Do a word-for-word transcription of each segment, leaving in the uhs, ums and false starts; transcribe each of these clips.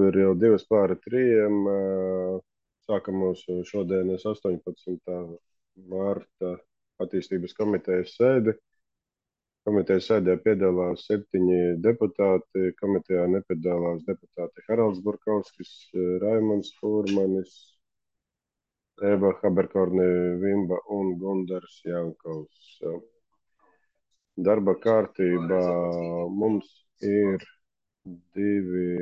ir jau divas pāri trījiem. Sākam mūsu šodienas astoņpadsmitā mārta attīstības komitejas sēdi. Komitejas sēdē piedalās septiņi deputāti. Komitejā nepiedalās deputāti Haralds Burkovskis, Raimonds Fūrmanis, Eva Haberkorne Vimba un Gundars Jankovs. Darba kārtībā mums ir divi,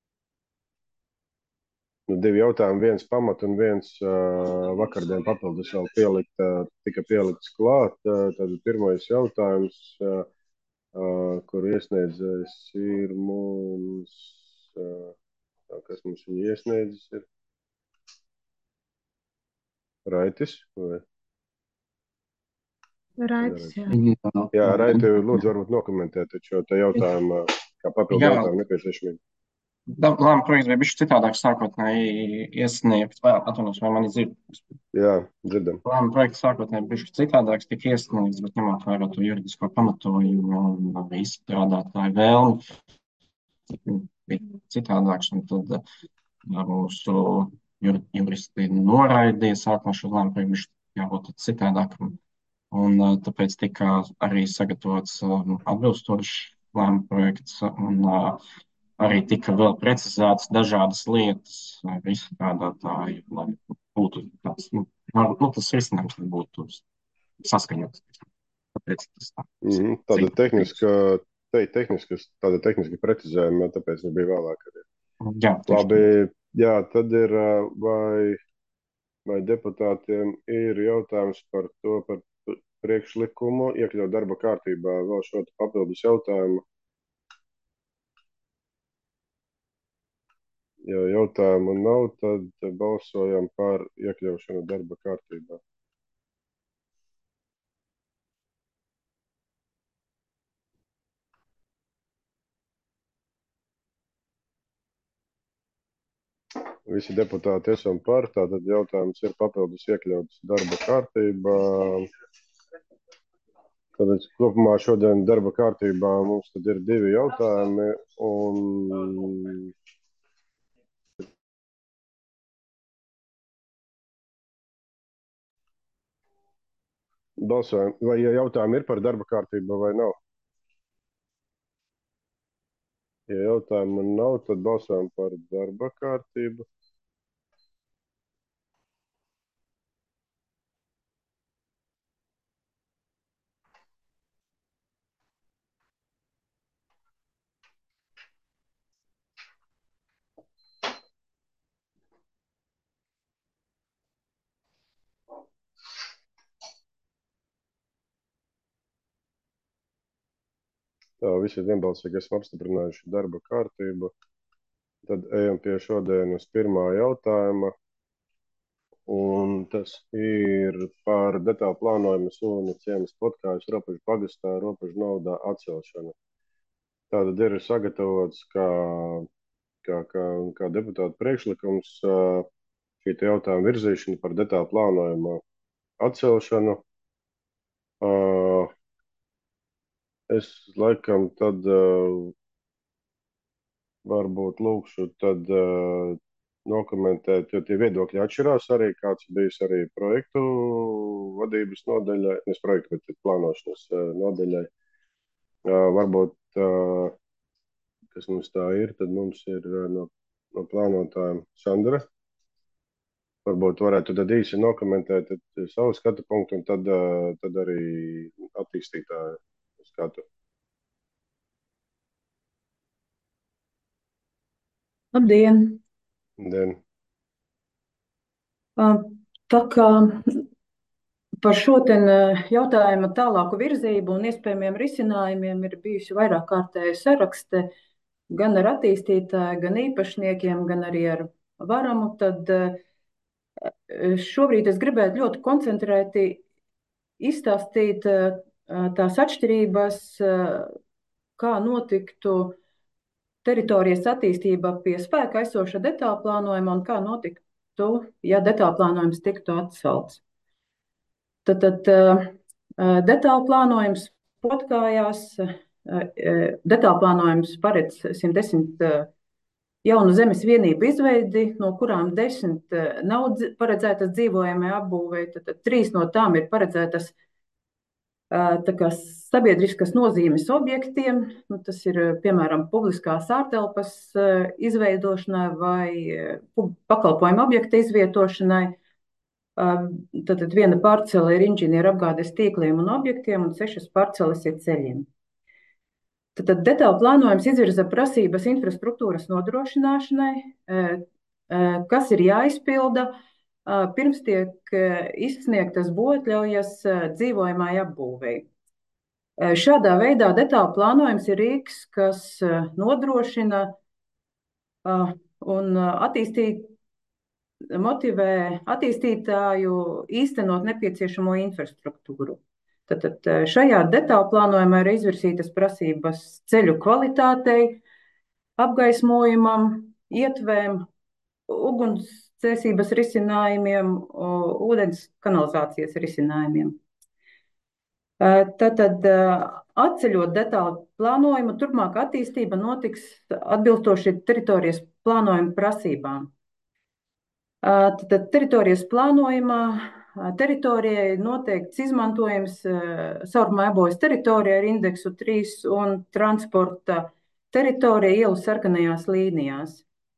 nu, divi jautājumi, viens pamat un viens uh, vakardien papildus vēl pielikt, uh, tika pielikts klāt. Uh, tad pirmais jautājums, uh, uh, kur iesniedzējs ir mums, uh, kas mums viņu iesniedzis ir? Raitis? Vai? Raitis, jā. Jā, Raiti, lūdzu varbūt nokomentēt, taču te jautājumu, kā papildu Jā. jautājumu nepieciešamību. Lēma projekts bija bišķi citādāk sākotnēji iesniegts, vai atvainojos, vai mani dzird? Jā, dzirdam. Lēma projekts sākotnēji bišķi citādāks tika iesniegts, bet ņemot vērā to juridisko pamatojumu un arī izstrādātāju vēlmi, bija citādāks, un tad uh, mūsu jur, juristi noraidīja sākumā šo lēma projektu bišķi jābūt citādākam. Un uh, tāpēc tika arī sagatavots uh, atbilstošs lēma projekts, un uh, arī tika vēl precizētas dažādas lietas ar izstrādātāju, lai būtu tāds, nu, nu tas risinājums būtu saskaņots. Tāpēc tas tā. Mm, tāda tehniska, te, tehniska, tāda tehniska precizējuma, tāpēc nebija vēlāk arī. Jā, Labi, jā, tad ir, vai, vai deputātiem ir jautājums par to, par priekšlikumu, iekļaut darba kārtībā vēl šo papildus jautājumu. Ja jautājumu nav, tad balsojam par iekļaušanu darba kārtībā. Visi deputāti esam par, tātad jautājums ir papildus iekļauts darba kārtībā. Tātad kopumā šodien darba kārtībā mums tad ir divi jautājumi un balsojam, vai jautājumi ir par darba kārtību vai nav? Ja jautājumu nav, tad balsojam par darba kārtību. Tā, visi vienbalsīgi esam apstiprinājuši darba kārtību. Tad ejam pie šodienas pirmā jautājuma. Un tas ir par detālu plānojumu Sūnu ciemas Potkājas Ropažu pagastā ropažu naudā atcelšanu. Tātad ir sagatavots kā, kā, kā, kā deputāta priekšlikums šī jautājuma virzīšana par detālu plānojumu atcelšanu. Es laikam tad uh, varbūt lūkšu tad uh, nokomentēt, jo tie viedokļi atšķirās arī, kāds bijis arī projektu vadības nodaļai, nes projektu, bet plānošanas uh, nodaļai. Uh, varbūt, uh, kas mums tā ir, tad mums ir uh, no, no plānotājiem Sandra. Varbūt varētu tad īsi nokomentēt tad savu skatu punktu un tad, uh, tad arī attīstītāju skatu. Labdien! Labdien! Tā kā par šo jautājumu tālāku virzību un iespējamiem risinājumiem ir bijuši vairāk kārtēji saraksti gan ar attīstītāju, gan īpašniekiem, gan arī ar varamu, tad šobrīd es gribētu ļoti koncentrēti izstāstīt tās atšķirības, kā notiktu teritorijas attīstība pie spēka esoša detāla plānojuma un kā notiktu, ja detāla plānojums tiktu atcelts. Tad, tad detāla plānojums Potkājās, detāla plānojums paredz simt desmit jaunu zemes vienību izveidi, no kurām desmit nav paredzētas dzīvojamai apbūvei, tad, tad trīs no tām ir paredzētas tā kā sabiedriskas nozīmes objektiem. Nu, tas ir, piemēram, publiskās ārtelpas izveidošanai vai pakalpojumu objekta izvietošanai. Tad viena parcela ir inženieru apgādes tīkliem un objektiem, un sešas parcelas ir ceļiem. Tad detālu plānojums izvirza prasības infrastruktūras nodrošināšanai, kas ir jāizpilda, pirms tiek izsniegtas būvatļaujas dzīvojamai apbūvei. Šādā veidā detālu plānojums ir rīks, kas nodrošina un attīstīt, motivē attīstītāju īstenot nepieciešamo infrastruktūru. Tātad šajā detālu plānojumā ir izvirsītas prasības ceļu kvalitātei, apgaismojumam, ietvēm, ugunsdzēsības risinājumiem, ūdens kanalizācijas risinājumiem. Tātad atceļot detālu plānojumu, turpmāk attīstība notiks atbilstoši teritorijas plānojuma prasībām. Tātad teritorijas plānojumā teritorijai noteikts izmantojums saurumā apbūves teritorijā ar indeksu trīs un transporta teritorija ielu sarkanajās līnijās.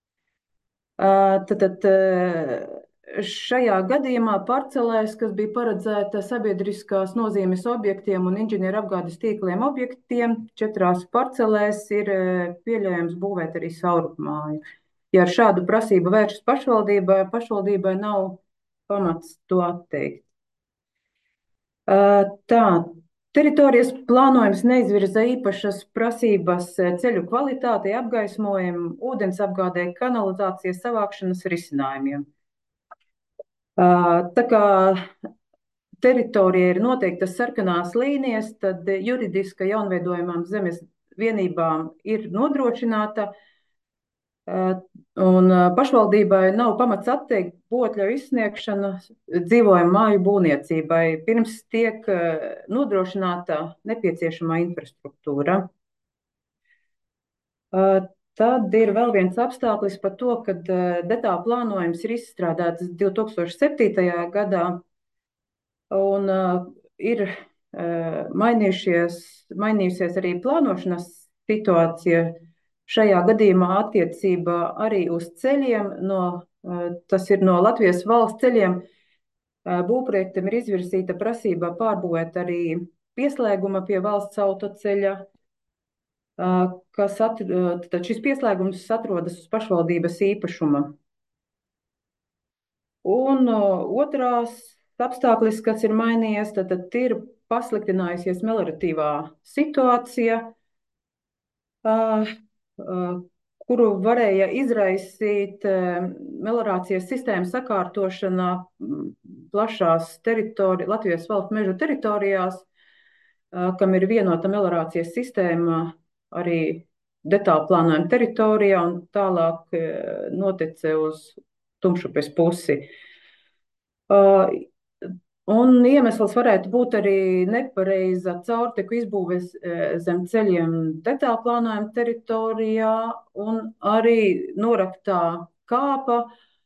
Tātad šajā gadījumā parcelēs, kas bija paredzēta sabiedriskās nozīmes objektiem un inženieru apgādes tīkliem objektiem, četrās parcelēs ir pieļaujams būvēt arī saurupmāju. Ja ar šādu prasību vēršas pašvaldībai, pašvaldībai nav pamats to atteikt. Tā, teritorijas plānojums neizvirza īpašas prasības ceļu kvalitātei, apgaismojumu, ūdens apgādei, kanalizācijas savākšanas risinājumiem. Tā kā teritorija ir noteiktas sarkanās līnijas, tad juridiska jaunveidojumām zemes vienībām ir nodrošināta, un pašvaldībai nav pamats atteikt būvatļauju izsniegšanu dzīvojamu māju būvniecībai, pirms tiek nodrošināta nepieciešamā infrastruktūra. Tad ir vēl viens apstākļis par to, ka detālu plānojums ir izstrādāts divi tūkstoši septītajā gadā un ir mainījušies, mainījusies arī plānošanas situācija. Šajā gadījumā attiecībā arī uz ceļiem, no, tas ir no Latvijas valsts ceļiem, būvprojektam ir izvirzīta prasība pārbūvēt arī pieslēguma pie valsts autoceļa, kas at, tad šis pieslēgums atrodas uz pašvaldības īpašuma. Un otrās apstākļis, kas ir mainījies, tad, tad ir pasliktinājusies melioratīvā situācija, kuru varēja izraisīt meliorācijas sistēmas sakārtošana plašās teritori, Latvijas valsts mežu teritorijās, kam ir vienota meliorācijas sistēma arī detālu plānojuma teritorijā un tālāk notece uz Tumšupes pusi. Un iemesls varētu būt arī nepareiza caurteku izbūves zem ceļiem detālu plānojuma teritorijā un arī noraktā kāpa,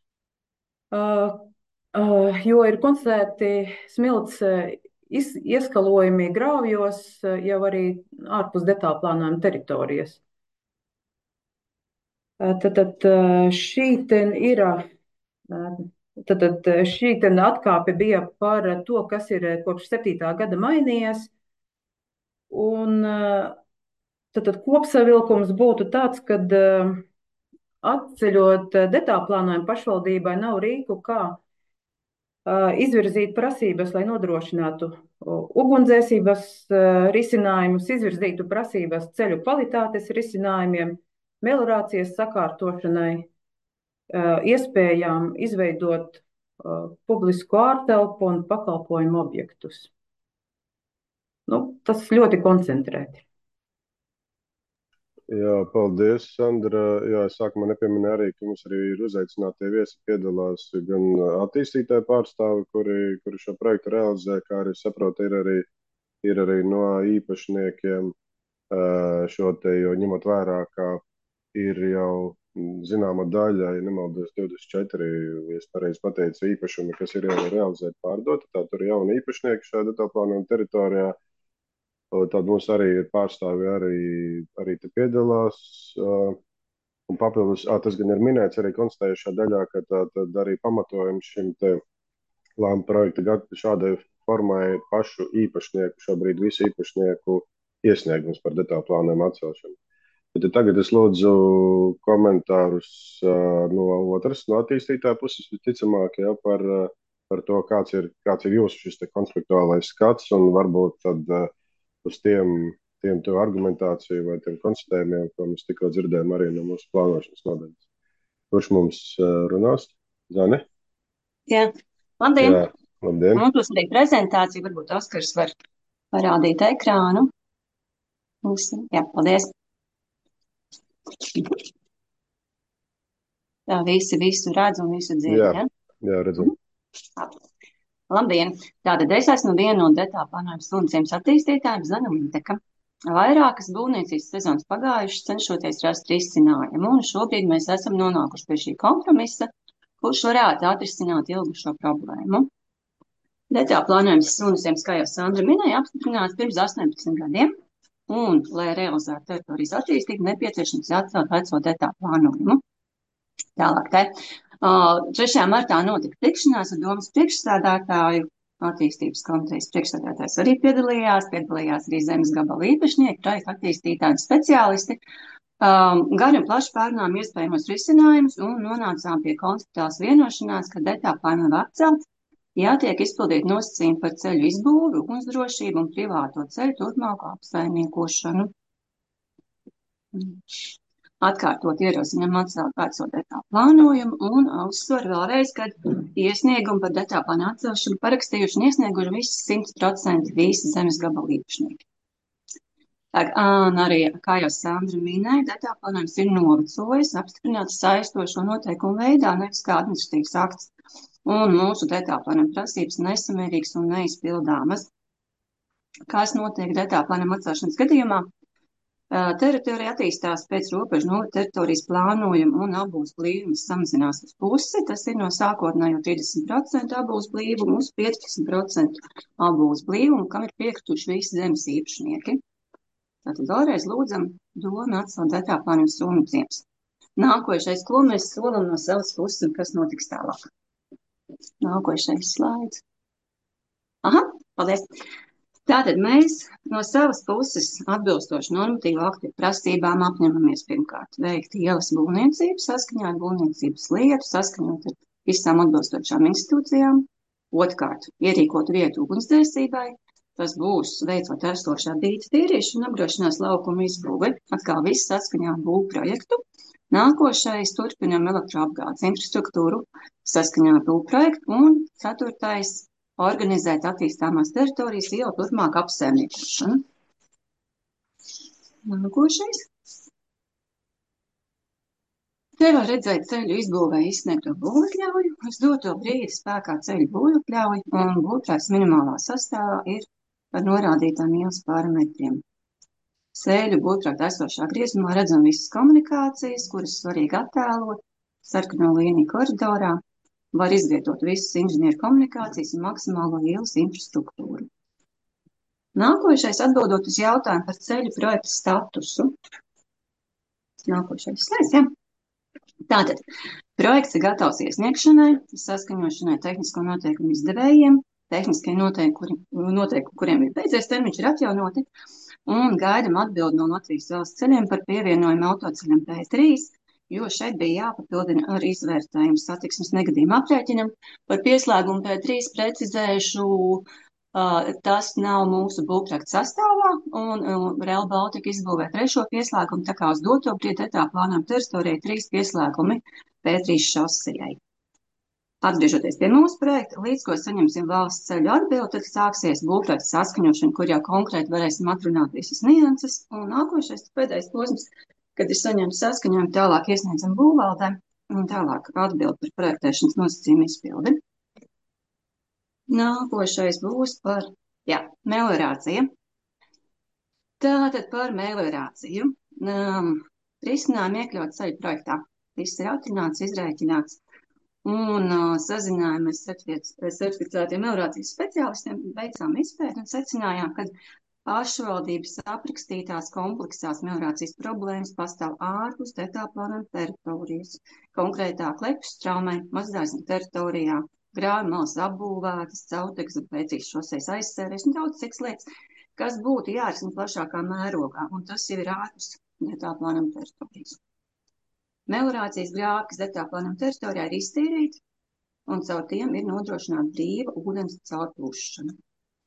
jo ir konstatēti smilts ieskalojumi graujos jau arī ārpus detālu plānojuma teritorijas. Tad šī ten ir... Tad šī atkāpe bija par to, kas ir kopš septītā gada mainījies. Un tad kopsavilkums būtu tāds, ka atceļot detālu plānojumu pašvaldībai nav rīku, kā izvirzīt prasības, lai nodrošinātu ugunsdzēsības risinājumus, izvirzītu prasības ceļu kvalitātes risinājumiem, meliorācijas sakārtošanai, iespējām izveidot uh, publisku ārtelpu un pakalpojumu objektus. Nu, tas ļoti koncentrēti. Jā, paldies, Sandra. Jā, es sākumā nepieminēju arī, ka mums arī ir uzaicinātie viesi piedalās gan attīstītāji pārstāvi, kuri, kuri šo projektu realizē, kā arī saprotu, ir arī, ir arī no īpašniekiem uh, šo te, jo ņemot vērā, ka ir jau zināma daļa, ja nemaldos, divdesmit četri, ja es pareizi pateicu, īpašumi, kas ir jau realizēti pārdoti, tā tur ir jauni īpašnieki šajā detaļplānojuma teritorijā. Tad mums arī ir pārstāvi, arī, arī te piedalās. Un papildus, ā, tas gan ir minēts arī konstatējušā daļā, ka tā, tad arī pamatojums šim te lēma projekta šādai formai pašu īpašnieku, šobrīd visu īpašnieku iesniegums par detaļplānojumu atcelšanu. Bet tagad es lūdzu komentārus uh, no otras, no attīstītāja puses, visticamāk, ja, par, uh, par to, kāds ir, kāds ir jūsu šis te konfliktuālais skats, un varbūt tad uh, uz tiem, tiem to argumentāciju vai tiem konstatējumiem, ko mēs tikko dzirdējām arī no mūsu plānošanas nodaļas. Kurš mums uh, runās? Zani? Jā, labdien! Jā, labdien! Mums būs arī prezentācija, varbūt Oskars var parādīt ekrānu. Mums, jā, paldies! Tā visi visu redz un visu dzird, Jā, ja? jā, redzam. Labdien! Tātad es esmu viena no detaļplānojuma stundzīmes attīstītājiem Zana Linteka. Vairākas būvniecības sezonas pagājušas cenšoties rast risinājumu, un šobrīd mēs esam nonākuši pie šī kompromisa, kurš varētu atrisināt ilgušo problēmu. Detaļplānojums stundzīmes, kā jau Sandra minēja, apstiprināts pirms astoņpadsmit gadiem, un, lai realizētu teritorijas attīstību, nepieciešams atcelt veco detaļplānojumu. Tālāk te. trešajā martā notika tikšanās ar domas priekšsēdētāju, attīstības komitejas priekšsēdētājs arī piedalījās, piedalījās arī zemes gabala īpašnieki, projekta attīstītāji un speciālisti. Um, Gari un plaši pārnām iespējamos risinājumus un nonācām pie konceptuālas vienošanās, ka detaļplānojumu var atcelt, ja tiek izpildīt nosacījumi par ceļu izbūvi, ugunsdrošību un privāto ceļu turpmāko apsaimniekošanu. Atkārtot ierosinām atcelt veco detaļplānojumu un uzsver vēlreiz, ka iesniegumu par detaļplānu atcelšanu parakstījuši un iesnieguši visi simt procenti visi zemes gabala īpašnieki. Un arī, kā jau Sandra minēja, detaļplānojums ir novecojis, apstiprināts saistošo noteikumu veidā, nevis kā administratīvs akts, un mūsu detaļplānojuma prasības nesamērīgas un neizpildāmas. Kas notiek detaļplānojuma atcelšanas gadījumā? Teritorija attīstās pēc robežu novada teritorijas plānojuma un apbūves blīvums samazinās uz pusi. Tas ir no sākotnējo trīsdesmit procentu apbūves blīvumu uz piecdesmit procentu apbūves blīvumu, kam ir piekrituši visi zemes īpašnieki. Tātad vēlreiz lūdzam domu atcelt detaļplānojumu stundzīmes. Nākošais, ko mēs solam no savas puses un kas notiks tālāk. Nākošais slaids. Aha, paldies! Tātad mēs no savas puses atbilstoši normatīvu aktu prasībām apņemamies pirmkārt veikt ielas būvniecību, saskaņā ar būvniecības lietu, saskaņot ar visām atbilstošām institūcijām. Otrkārt, ierīkot vietu ugunsdzēsībai, tas būs veicot esošā dīķa tīrīšanu un apdrošinās laukumu izbūvi, atkal viss saskaņā ar būvu projektu. Nākošais turpinām elektroapgādes infrastruktūru saskaņā ar būvu projektu un ceturtais organizēt attīstāmās teritorijas jau turpmāk apsaimniekošanu. Nākošais. Te var redzēt ceļu izbūvē izsniegto būvatļauju. Uz doto brīdi spēkā ceļu būvatļauju un būvprāts minimālā sastāvā ir par norādītām ielas parametriem. Ceļu būvprāt esošā griezumā redzam visas komunikācijas, kuras svarīgi attēlot, sarkano līniju koridorā. Var izvietot visas inženieru komunikācijas un maksimālo ielas infrastruktūru. Nākošais atbildot uz jautājumu par ceļu projekta statusu. Nākošais slaids, jā. Tātad, projekts ir gatavs iesniegšanai, saskaņošanai tehnisko noteikumu izdevējiem, tehniskie noteikumi, noteikumi, kuriem ir beidzies termiņš, ir atjaunoti, un gaidam atbildi no Latvijas valsts ceļiem par pievienojumu autoceļam P trīs, jo šeit bija jāpapildina ar izvērtējumu satiksmes negadījumu aprēķinam. Par pieslēgumu P trīs precizēšu, uh, tas nav mūsu būvprojekta sastāvā, un uh, Rail Baltica izbūvē trešo pieslēgumu, tā kā uz doto brīdi plānojam teritorijai trīs pieslēgumi P trīs šosejai. Atgriežoties pie mūsu projekta, līdz ko saņemsim valsts ceļu atbildi, tad sāksies būvprojekta saskaņošana, kur jau konkrēti varēsim atrunāt visas nianses, un nākošais pēdējais posms, kad ir saņemts saskaņojumu, tālāk iesniedzam būvvaldē un tālāk atbildi par projektēšanas nosacījumu izpildi. Nākošais būs par, jā, meliorācija. Tātad par meliorāciju. Um, Risinājumu iekļaut ceļu projektā. viss ir atrunāts, izrēķināts. Un uh, sazinājāmies ar certificētiem meliorācijas speciālistiem, veicām izpēti un secinājām, ka pašvaldības aprakstītās kompleksās meliorācijas problēmas pastāv ārpus detaļplānojuma teritorijas. Konkrētāk Lepus straumē, Mazdārziņu teritorijā, grāvi malas apbūvētas, caurtekas un pēcīgas šoseis aizsēries un daudz citas lietas, kas būtu jārisina plašākā mērogā, un tas jau ir ārpus detaļplānojuma teritorijas. Meliorācijas grāvi, kas detaļplānojuma teritorijā ir iztīrīti, un caur tiem ir nodrošināta brīva ūdens caurplūšana.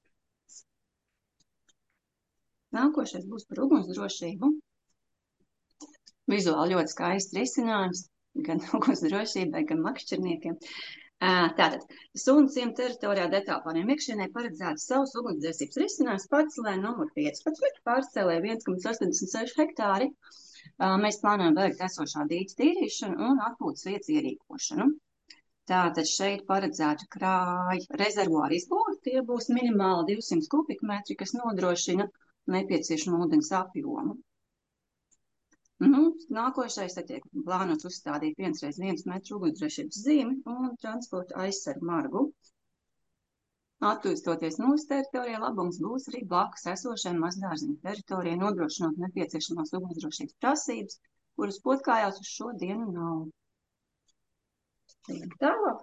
Nākošais būs par ugunsdrošību. Vizuāli ļoti skaists risinājums, gan ugunsdrošībai, gan makšķerniekiem. Tātad, Sunu ciema teritorijā detaļplānojuma iekšienē paredzēts savs ugunsdzēsības risinājums parcelē numur piecpadsmit, parcelē viens komats astoņdesmit seši hektāri. Mēs plānojam veikt esošā dīķa tīrīšanu un atpūtas vietas ierīkošanu. Tātad šeit paredzētu krāja rezervuāru izbūvi, tie būs minimāli divsimt kubikmetri, kas nodrošina nepieciešamo ūdens apjomu. Nu, nākošais tad tiek plānots uzstādīt viens reiz viens metru ugunsdrošības zīmi un transporta aizsargu margu. Attīstoties mūsu teritorijā, labums būs arī blakus esošajai Mazdārziņu teritorijai, nodrošinot nepieciešamās ugunsdrošības prasības, kuras potkājās uz šo dienu nav. Tālāk.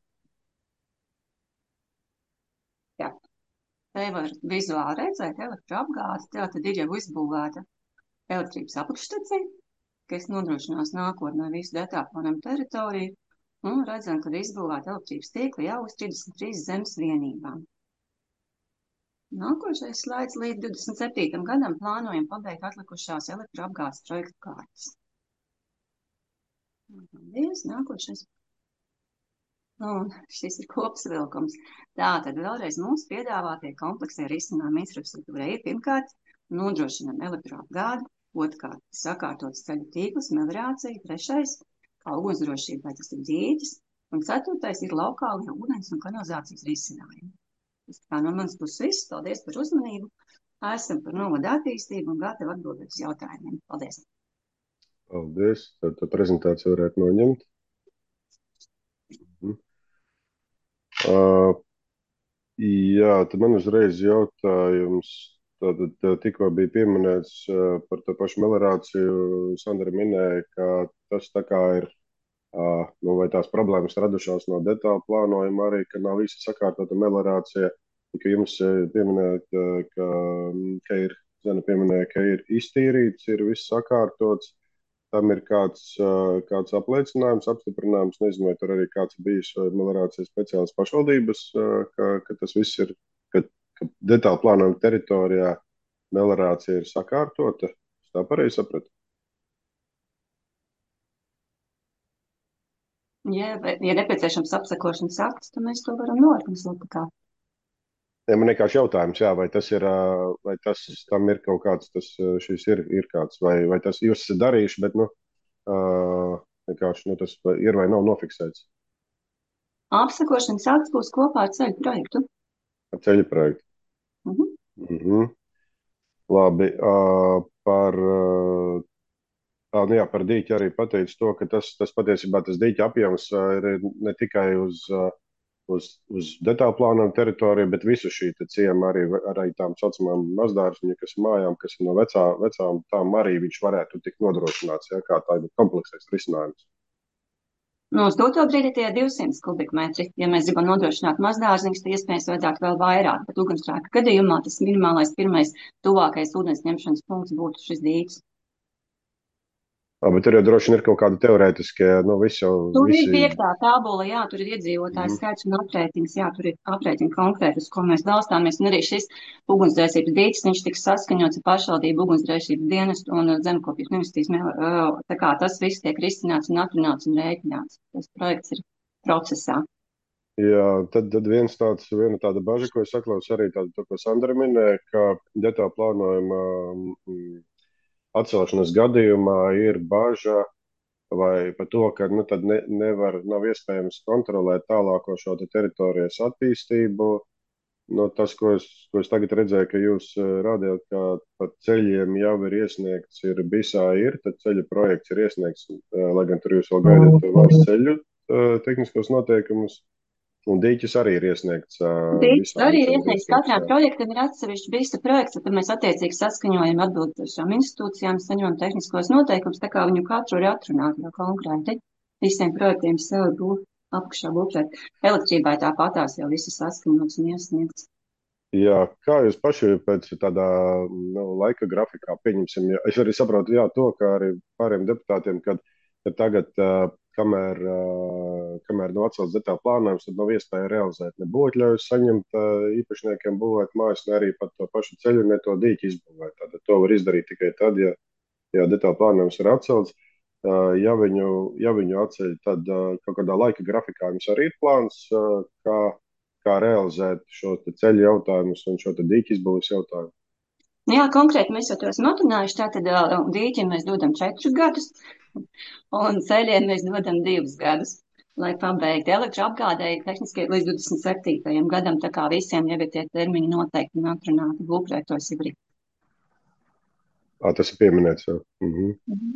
Jā. Te var vizuāli redzēt elektroapgādes, tā tad ir jau izbūvēta elektrības apakšstacija, kas nodrošinās nākotnē visu detaļplānojumu teritoriju, un redzam, ka izbūvēta elektrības tīkli jau uz trīsdesmit trīs zemes vienībām. Nākošais slaids līdz divdesmit septītajam gadam plānojam pabeigt atlikušās elektroapgādes projektu kārtas. Paldies, nākošais. Un šis ir kopsavilkums. Tātad vēlreiz mūsu piedāvātie kompleksē risinājumi infrastruktūrai ir pirmkārt nodrošinām elektroapgādi, otrkārt sakārtots ceļu tīkls, meliorācija, trešais kā ugunsdrošība, vai tas ir dīķis, un ceturtais ir lokālie ūdens un kanalizācijas risinājumi. Tas kā no manas puses viss. Paldies par uzmanību. Esam par novadu attīstību un gatavi atbildēt uz jautājumiem. Paldies. Paldies. Tad prezentāciju varētu noņemt. Mhm. Uh, jā, tad man uzreiz jautājums. Tātad tikko bija pieminēts uh, par to pašu meliorāciju. Sandra minēja, ka tas tā kā ir, uh, nu, vai tās problēmas radušās no detāla plānojuma arī, ka nav visi sakārtota meliorācija. Ka jums pieminējat, ka, ka ir, Zana pieminēja, ka ir iztīrīts, ir viss sakārtots. Tam ir kāds, kāds apliecinājums, apstiprinājums, nezinu, vai tur arī kāds bijis meliorācijas speciāls pašvaldības, ka, ka tas viss ir, ka, ka detāla plānojuma teritorijā meliorācija ir sakārtota. Es tā pareizi sapratu? Ja, ja nepieciešams apsakošanas akts, tad mēs to varam norganizēt kā. Ja, man vienkārši jautājums, jā, vai tas ir, vai tas tam ir kaut kāds, tas šis ir, ir kāds, vai, vai tas jūs esat darījuši, bet, nu, vienkārši, nu, tas ir vai nav nofiksēts. Apsakošanas akts būs kopā ar ceļu projektu. Ar ceļu projektu. Mhm. Mhm. Labi, par, nu jā, par dīķi arī pateicu to, ka tas, tas patiesībā tas dīķa apjoms ir ne tikai uz uz, uz detāla plānojuma teritoriju, bet visu šī ciema arī, arī tām saucamām mazdārziņu, kas mājām, kas ir no vecā, vecām, tām arī viņš varētu tikt nodrošināts, ja, kā tāda kompleksais risinājums. Nu, uz doto brīdi tie divsimt kubikmetri. Ja mēs gribam nodrošināt mazdārziņus, tad iespējams vajadzētu vēl vairāk, bet ugunsgrēka gadījumā tas minimālais pirmais tuvākais ūdens ņemšanas punkts būtu šis dīķis. Jā, bet tur jau droši vien ir kaut kādi teorētiskie, nu, visi jau... Tur visi... ir piektā tabula, jā, tur ir iedzīvotāju mm. skaits un aprēķins, jā, tur ir aprēķini konkrēti, uz ko mēs balstāmies, un arī šis ugunsdzēsības dīķis, viņš tiks saskaņots ar pašvaldību ugunsdzēsības dienestu un zemkopības ministrijas, tā kā tas viss tiek risināts un atrunāts un rēķināts. Tas projekts ir procesā. Jā, tad, tad viens tāds, viena tāda baža, ko es saklausu arī tādu, to, ko Sandra minēja, ka detāla plānojuma mm, atcelšanas gadījumā ir baža vai par to, ka nu, tad ne, nevar, nav iespējams kontrolēt tālāko šo te teritorijas attīstību, no, tas, ko es, ko es tagad redzēju, ka jūs uh, rādījāt, ka pat ceļiem jau ir iesniegts, ir BISā ir, tad ceļu projekts ir iesniegts, uh, lai gan tur jūs vēl gaidat valsts ceļu uh, tehniskos noteikumus, un dīķis arī ir iesniegts uh, Dīķis visām arī ir šīm iesniegts iesniegts, katram jā. projektam ir atsevišķi BISA projekts, tad mēs attiecīgi saskaņojam atbildošām institūcijām, saņemam tehniskos noteikumus, tā kā viņu katru ir atrunāti jau konkrēti. Visiem projektiem sev būs apakšā būvēt. Elektrībai tāpatās jau viss ir saskaņots un iesniegts. Jā, kā jūs paši pēc tādā nu, laika grafikā pieņemsim? Ja es arī saprotu, jā, to, kā arī pāriem deputātiem, kad, kad tagad, uh, kamēr, uh, kamēr nav atcelts detaļu plānojums, tad nav iespēja realizēt ne būvotļaujus saņemt uh, īpašniekiem būvēt mājas, ne arī pat to pašu ceļu, ne to dīķi izbūvēt. Tātad to var izdarīt tikai tad, ja, ja detaļu plānojums ir atcelts. Uh, ja, viņu, ja viņu atceļ, tad uh, kaut kādā laika grafikā jums arī ir plāns, uh, kā kā realizēt šo ceļu jautājumus un šo dīķu izbūves jautājumu. Jā, konkrēti mēs jau to esam atrunājuši. Tātad dīķiem mēs dodam četrus gadus, un ceļiem mēs dodam divus gadus, lai pabeigtu elektroapgādēji tehniski līdz divdesmit septītajam gadam, tā kā visiem jau ir tie termiņi noteikti un atrunāti būvprojektos jau ir. Ā, tas ir pieminēts jau. Mhm. Mhm.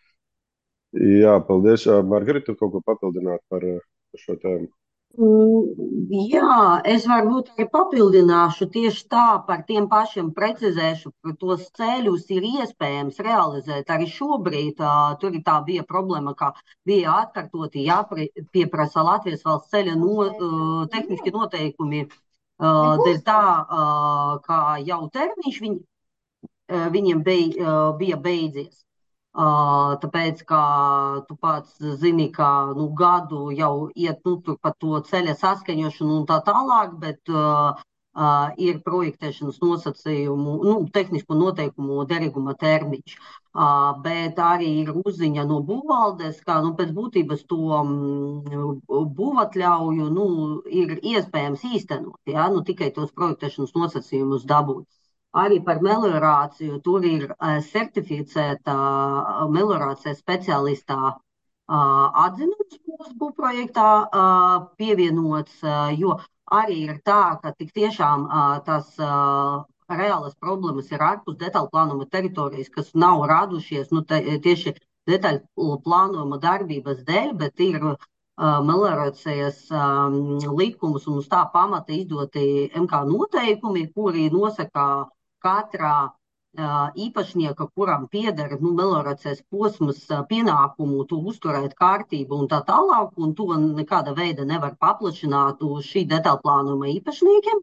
Jā, paldies. Margarita, tu kaut ko papildināt par, par šo tēmu? Mm, Jā, es varbūt arī papildināšu tieši tā par tiem pašiem precizēšu, ka tos ceļus ir iespējams realizēt arī šobrīd. Uh, tur tā bija problēma, ka bija atkārtoti jāpieprasa Latvijas valsts ceļa no, uh, tehniski noteikumi uh, dēļ tā, uh, ka jau termiņš viņ, uh, viņiem bij, uh, bija beidzies. Uh, tāpēc, ka tu pats zini, ka nu, gadu jau iet nu, tur pa to ceļa saskaņošanu un tā tālāk, bet uh, uh, ir projektēšanas nosacījumu, nu, tehnisku noteikumu derīguma termiņš. Uh, bet arī ir uzziņa no būvvaldes, ka nu, pēc būtības to mm, būvatļauju nu, ir iespējams īstenot, ja? Nu, tikai tos projektēšanas nosacījumus dabūt. Arī par meliorāciju tur ir uh, certificēta uh, meliorācijas speciālistā uh, atzinums mūsu būvprojektā uh, pievienots, uh, jo arī ir tā, ka tik tiešām uh, tas uh, reālas problēmas ir ārpus detaļu plānojuma teritorijas, kas nav radušies nu, te, tieši detaļu plānojuma darbības dēļ, bet ir uh, meliorācijas um, likumus un uz tā pamata izdoti M K noteikumi, kuri nosaka katrā uh, īpašnieka, kuram pieder nu, meliorācijas posms, uh, pienākumu to uzturēt kārtību un tā tālāk, un to nekāda veida nevar paplašināt uz šī detaļu plānojuma īpašniekiem.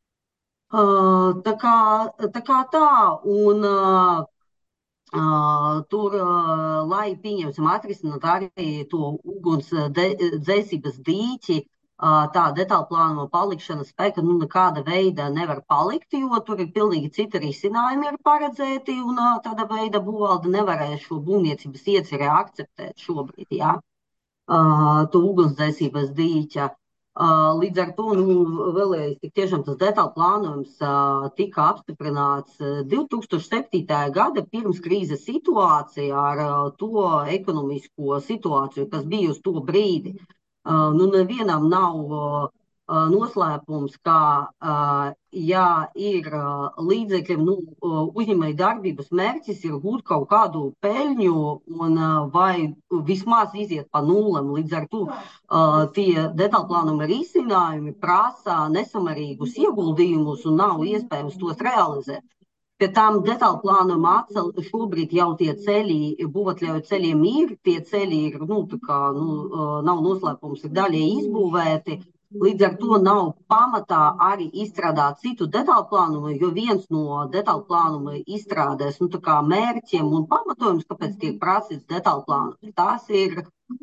Uh, tā kā tā, kā tā un uh, Uh, tur, uh, lai pieņemsim atrisināt arī to uguns dzēsības dīķi, uh, tā detaļu plānojuma palikšana spēka nu, nekāda veida nevar palikt, jo tur ir pilnīgi citi risinājumi ir paredzēti, un uh, tāda veida būvvalde nevarēja šo būvniecības ieceri akceptēt šobrīd, jā, uh, to ugunsdzēsības dīķa. Uh, līdz ar to nu, vēlreiz tik tiešām tas detaļu plānojums uh, tika apstiprināts uh, divi tūkstoši septītajā gada pirms krīzes situācijā ar uh, to ekonomisko situāciju, kas bija uz to brīdi. Uh, nu, nevienam nav uh, noslēpums, ka, uh, ja ir uh, līdzekļi, nu, uh, uzņēmēju darbības mērķis ir gūt kaut kādu peļņu un uh, vai vismaz iziet pa nulēm. Līdz ar to uh, tie detaļu plānojuma risinājumi prasa nesamērīgus ieguldījumus un nav iespējams tos realizēt. Pie tām detaļu plānojuma atcel šobrīd jau tie ceļi, būvatļauju ceļiem ir, tie ceļi ir, nu, tā kā, nu, uh, nav noslēpums, ir daļai izbūvēti. Līdz ar to nav pamatā arī izstrādāt citu detaļu plānumu, jo viens no detaļu plānuma izstrādēs nu, mērķiem un pamatojums, kāpēc tiek prasīts detaļu plānums, tās ir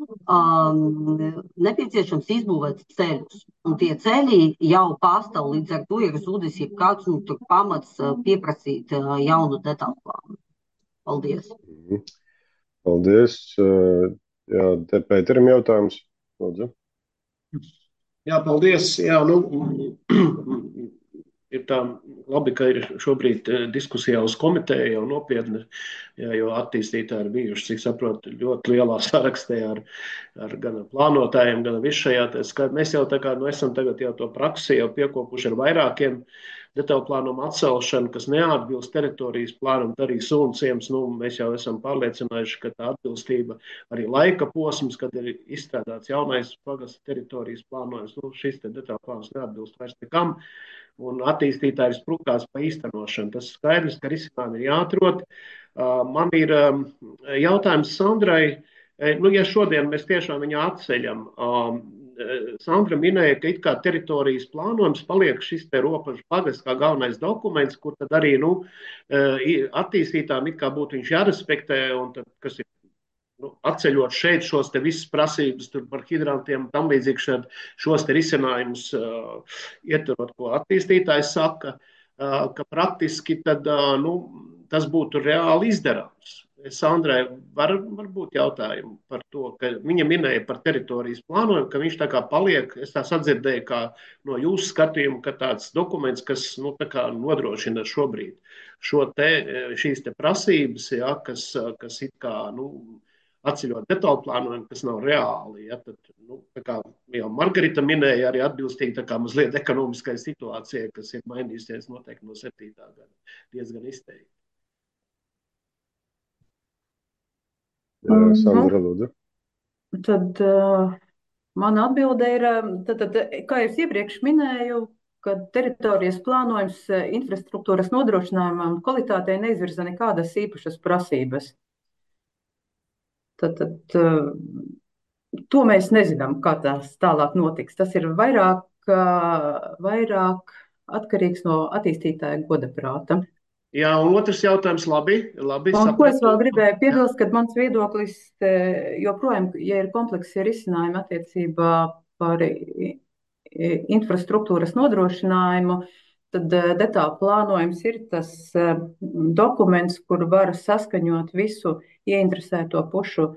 um, nepieciešams izbūvēt ceļus. Un tie ceļi jau pastāv, līdz ar to ir zudis jebkāds nu, pamats pieprasīt uh, jaunu detaļu plānu. Paldies! Mhm. Paldies! Uh, jā, te Pēterim jautājums. Lūdzu. Jā, paldies. Jā, nu, ir tā labi, ka ir šobrīd diskusijā uz komiteju jau nopietni, jā, jo attīstītāji ir bijuši, cik saprotu, ļoti lielā sarakstē ar, ar gan plānotājiem, gan visu šajā. Mēs jau tā kā nu, esam tagad jau to praksi jau piekopuši ar vairākiem detaļu plānumu atcelšanu, kas neatbilst teritorijas plānam, arī Sūnciems. Nu, mēs jau esam pārliecinājuši, ka tā atbilstība arī laika posms, kad ir izstrādāts jaunais pagasta teritorijas plānojums, nu, šis te detaļu plāns neatbilst vairs nekam. Un attīstītāji sprukās pa īstenošanu. Tas skaidrs, ka risinājumi ir jāatrod. Man ir jautājums Sandrai. Nu, ja šodien mēs tiešām viņu atceļam, Sandra minēja, ka it kā teritorijas plānojums paliek šis te robežu pagasts kā galvenais dokuments, kur tad arī nu, attīstītām it kā būtu viņš jārespektē, un tad, kas ir nu, atceļot šeit šos te visas prasības tur par hidrantiem, tam līdzīgi šos te risinājumus uh, ieturot, ko attīstītājs saka, uh, ka praktiski tad, uh, nu, tas būtu reāli izdarāms. Sandrai var, var būt jautājumi par to, ka viņa minēja par teritorijas plānojumu, ka viņš tā kā paliek, es tā sadzirdēju kā no jūsu skatījuma, ka tāds dokuments, kas nu, tā kā nodrošina šobrīd šo te, šīs te prasības, ja, kas, kas it kā, nu, atceļot detaļu plānojumu, kas nav reāli. Ja, tad, nu, tā kā jau Margarita minēja, arī atbilstīgi tā kā mazliet ekonomiskai situācijai, kas ir mainījusies noteikti no septītā gada diezgan izteikti. Jā, Sandra, lūdzu. Tad uh, mana atbilde ir, tad, tad, kā jau es iepriekš minēju, ka teritorijas plānojums infrastruktūras nodrošinājumam un kvalitātei neizvirza nekādas īpašas prasības. Tad, tad uh, to mēs nezinām, kā tās tālāk notiks. Tas ir vairāk, uh, vairāk atkarīgs no attīstītāja godaprāta. Jā, un otrs jautājums, labi, labi un, sapratu. ko es vēl gribēju piebilst, ka mans viedoklis joprojām, ja ir kompleksi risinājumi attiecībā par infrastruktūras nodrošinājumu, tad detālu plānojums ir tas dokuments, kur var saskaņot visu ieinteresēto pušu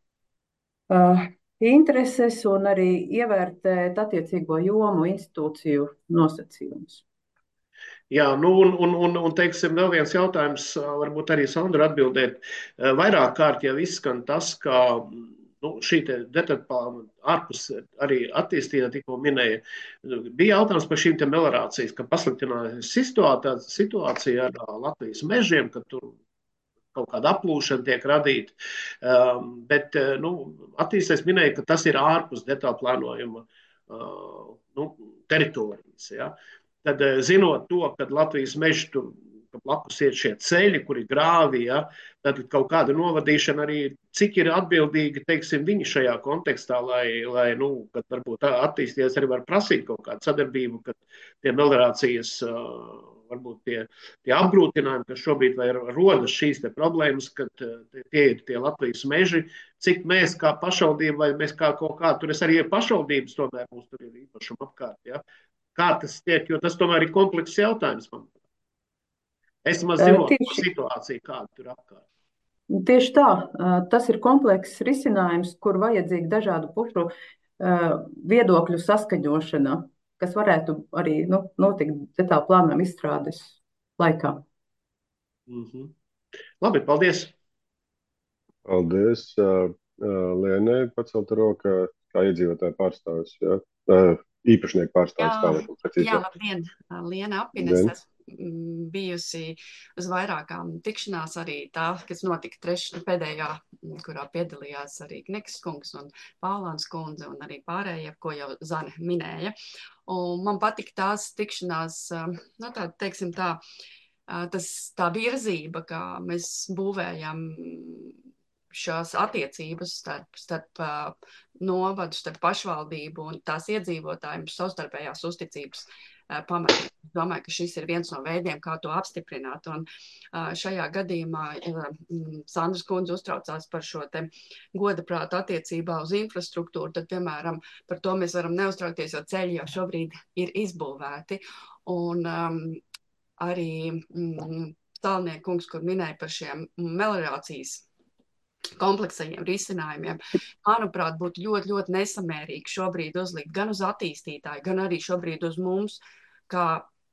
uh, intereses un arī ievērtēt attiecīgo jomu institūciju nosacījumus. Jā, nu un, un, un, un teiksim, vēl viens jautājums, varbūt arī Sandra atbildēt. Vairāk kārt jau izskan tas, ka nu, šī te detaļplāna ārpus arī attīstītā tikko minēja. Bija jautājums par šīm te meliorācijas, ka pasliktinājusies situācija, situācija ar Latvijas mežiem, ka tur kaut kāda aplūšana tiek radīta. Um, bet nu, attīstājs minēja, ka tas ir ārpus detaļu plānojuma uh, nu, teritorijas. Ja? Tad, zinot to, ka Latvijas meži tur blakus ir šie ceļi, kuri grāvi, ja, tad kaut kāda novadīšana arī, cik ir atbildīgi, teiksim, viņi šajā kontekstā, lai, lai nu, kad varbūt attīstīties, arī var prasīt kaut kādu sadarbību, kad tie meliorācijas, varbūt tie, tie apgrūtinājumi, kas šobrīd vai rodas šīs te problēmas, kad tie ir tie Latvijas meži, cik mēs kā pašvaldība, vai mēs kā kaut kā, tur es arī ir pašvaldības, tomēr mums tur ir īpašuma apkārt, ja. Kā tas tiek, jo tas tomēr ir komplekss jautājums. Man. Es maz zinu par situāciju, kāda tur apkārt. Tieši tā. Tas ir komplekss risinājums, kur vajadzīga dažādu pušu viedokļu saskaņošana, kas varētu arī nu, notikt detālu plānojuma izstrādes laikā. Mm-hmm. Labi, paldies. Paldies. Lienai pacelt roka kā iedzīvotāja pārstāvis. Ja? Īpašnieku pārstāvis. Jā, jā, labdien, Liena Apines, esmu bijusi uz vairākām tikšanās arī tā, kas notika trešā pēdējā, kurā piedalījās arī Kneks kungs un Paulāns kundze un arī pārējie, ko jau Zane minēja. Un man patika tās tikšanās, nu tā, teiksim tā, tas, tā virzība, kā mēs būvējam šās attiecības starp, starp uh, novadu, starp pašvaldību un tās iedzīvotājiem savstarpējās uzticības uh, pamatā. Es domāju, ka šis ir viens no veidiem, kā to apstiprināt. Un uh, šajā gadījumā uh, Sandras kundze uztraucās par šo te godaprātu attiecībā uz infrastruktūru, tad, piemēram, par to mēs varam neuztraukties, jo ceļi jau šobrīd ir izbūvēti. Un um, arī um, Stalnieku kungs, kur minēja par šiem meliorācijas kompleksajiem risinājumiem, manuprāt, būtu ļoti, ļoti nesamērīgi šobrīd uzlikt gan uz attīstītāju, gan arī šobrīd uz mums, kā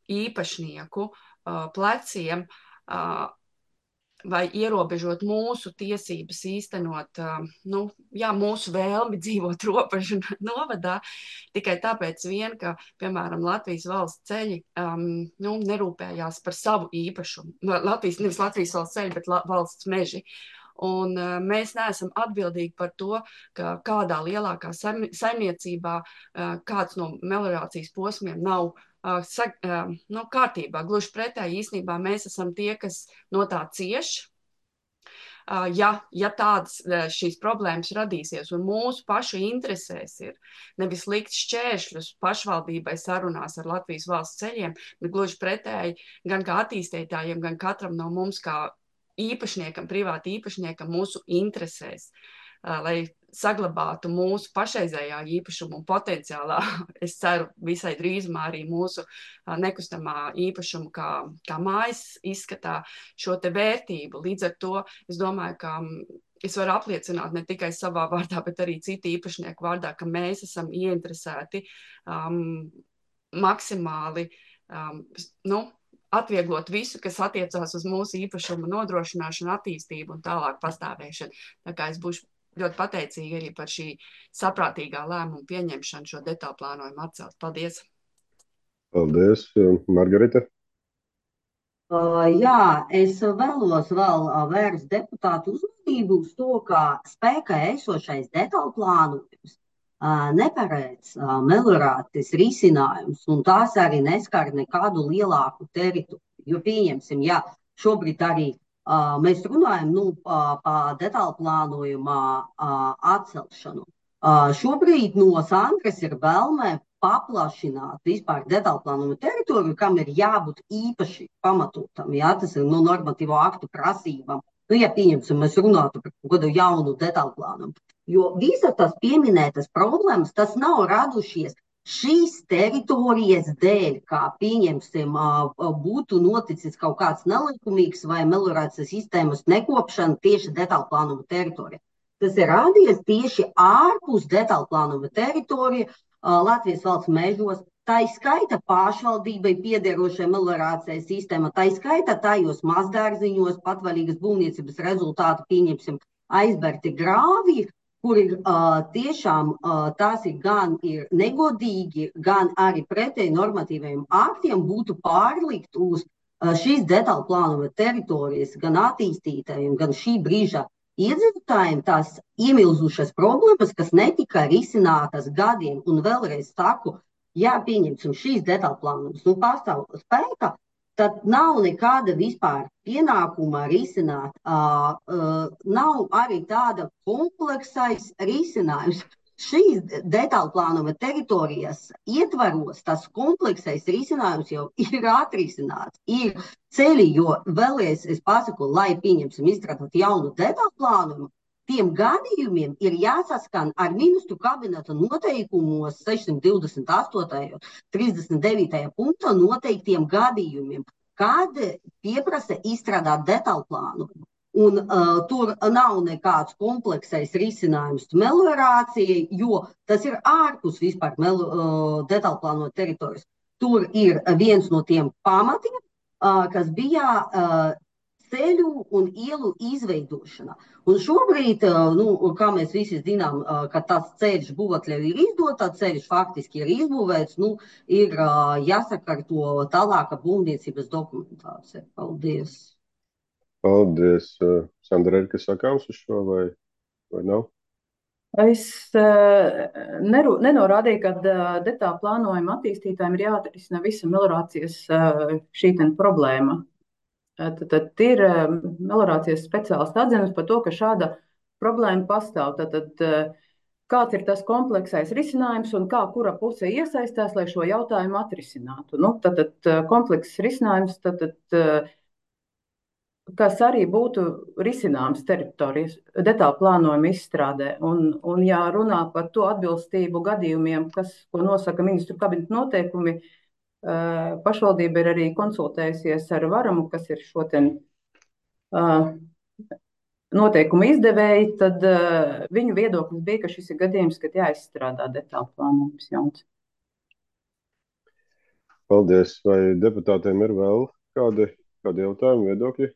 īpašnieku uh, pleciem, uh, vai ierobežot mūsu tiesības īstenot, uh, nu, jā, mūsu vēlmi dzīvot robežu novadā, tikai tāpēc vien, ka, piemēram, Latvijas valsts ceļi um, nu, nerūpējās par savu īpašumu. Latvijas, nevis Latvijas valsts ceļi, bet la, valsts meži. Un uh, mēs neesam atbildīgi par to, ka kādā lielākā saimniecībā uh, kāds no meliorācijas posmiem nav uh, sag, uh, nu, kārtībā. Gluži pretēji, īstenībā mēs esam tie, kas no tā cieš. Uh, ja, ja tādas uh, šīs problēmas radīsies un mūsu pašu interesēs ir nevis likt šķēršļus pašvaldībai sarunās ar Latvijas valsts ceļiem, bet gluži pretēji gan kā attīstītājiem, gan katram no mums kā īpašniekam, privāti īpašniekam mūsu interesēs, uh, lai saglabātu mūsu pašreizējā īpašumu un potenciālā, es ceru, visai drīzumā arī mūsu uh, nekustamā īpašumu kā, kā mājas izskatā šo te vērtību. Līdz ar to es domāju, ka es varu apliecināt ne tikai savā vārdā, bet arī citu īpašnieku vārdā, ka mēs esam ieinteresēti um, maksimāli um, nu, atvieglot visu, kas attiecās uz mūsu īpašumu nodrošināšanu, attīstību un tālāk pastāvēšanu. Tā kā es būšu ļoti pateicīga arī par šī saprātīgā lēmuma pieņemšanu šo detālu plānojumu atcelt. Paldies! Paldies, Margarita! Uh, jā, es vēlos vēl uh, vērst deputātu uzmanību uz to, ka spēkā esošais detālu plānojums uh, neparedz uh, meliorācijas risinājums, un tās arī neskar nekādu lielāku teritoriju. Jo pieņemsim, jā, šobrīd arī uh, mēs runājam nu, uh, par detālu plānojumā uh, atcelšanu. Uh, šobrīd no Sandras ir vēlme paplašināt vispār detālu plānojumu teritoriju, kam ir jābūt īpaši pamatotam. Jā, tas ir no normatīvo aktu prasībām. Nu, ja pieņemsim, mēs runātu par kādu jaunu detālu plānojumu. Jo visas tas pieminētas problēmas, tas nav radušies šīs teritorijas dēļ, kā pieņemsim, būtu noticis kaut kāds nelikumīgs vai meliorācijas sistēmas nekopšana tieši detālu plānojuma teritorijā. Tas ir radies tieši ārpus detālu plānojuma teritorija Latvijas valsts mežos, tā izskaita pašvaldībai piederošai meliorācijas sistēma, tā izskaita tajos mazdārziņos, patvaļīgas būvniecības rezultātu, pieņemsim, aizberti grāvji, kuri uh, tiešām uh, tās ir gan ir negodīgi, gan arī pretēji normatīviem aktiem būtu pārlikt uz uh, šīs detālu plānojuma teritorijas gan attīstītājiem, gan šī brīža iedzīvotājiem tās iemilzušas problēmas, kas netika risinātas gadiem. Un vēlreiz saku, ja pieņemsim šīs detālu plānojumus, nu pastāv spēka, tad nav nekāda vispār pienākuma risināt. Uh, uh, nav arī tāda kompleksais risinājums. Šīs detālu plānojuma teritorijas ietvaros tas kompleksais risinājums jau ir atrisināts. Ir ceļi, jo vēlreiz es pasaku, lai pieņemsim izstrādāt jaunu detālu plānojumu, tiem gadījumiem ir jāsaskan ar ministru kabineta noteikumos sešsimt divdesmit astotajā trīsdesmit devītajā punktā noteiktiem gadījumiem, kad pieprasa izstrādāt detālu plānojumu. Un uh, tur nav nekāds kompleksais risinājums meliorācijai, jo tas ir ārpus vispār melu, uh, detālu plānojuma teritorijas. Tur ir viens no tiem pamatiem, uh, kas bija uh, ceļu un ielu izveidošana. Un šobrīd, uh, nu, kā mēs visi zinām, uh, ka tas ceļš būvatļauj ir izdot, tā ceļš faktiski ir izbūvēts, nu, ir uh, jāsakārto tālāka būvniecības dokumentācija. Paldies! Paldies. Sandra, ir kas sakāms uz šo vai, vai nav? Es uh, neru, nenorādīju, ka uh, detālu plānojuma attīstītājiem ir jāatrisina visa meliorācijas uh, šī problēma. Uh, tad, tad ir uh, meliorācijas speciālists atzinums par to, ka šāda problēma pastāv. Tad, tad, uh, kāds ir tas kompleksais risinājums un kā kura puse iesaistās, lai šo jautājumu atrisinātu? Nu, tad, tad komplekss risinājums, tad, tad uh, kas arī būtu risināms teritorijas detālu plānojuma izstrādē. Un, un ja runā par to atbilstību gadījumiem, kas, ko nosaka ministru kabineta noteikumi, uh, pašvaldība ir arī konsultējusies ar Varamu, kas ir šo ten uh, noteikumu izdevēji, tad uh, viņu viedoklis bija, ka šis ir gadījums, kad jāizstrādā detālu plānojums jauns. Paldies. Vai deputātiem ir vēl kādi, kādi jautājumi, viedokļi?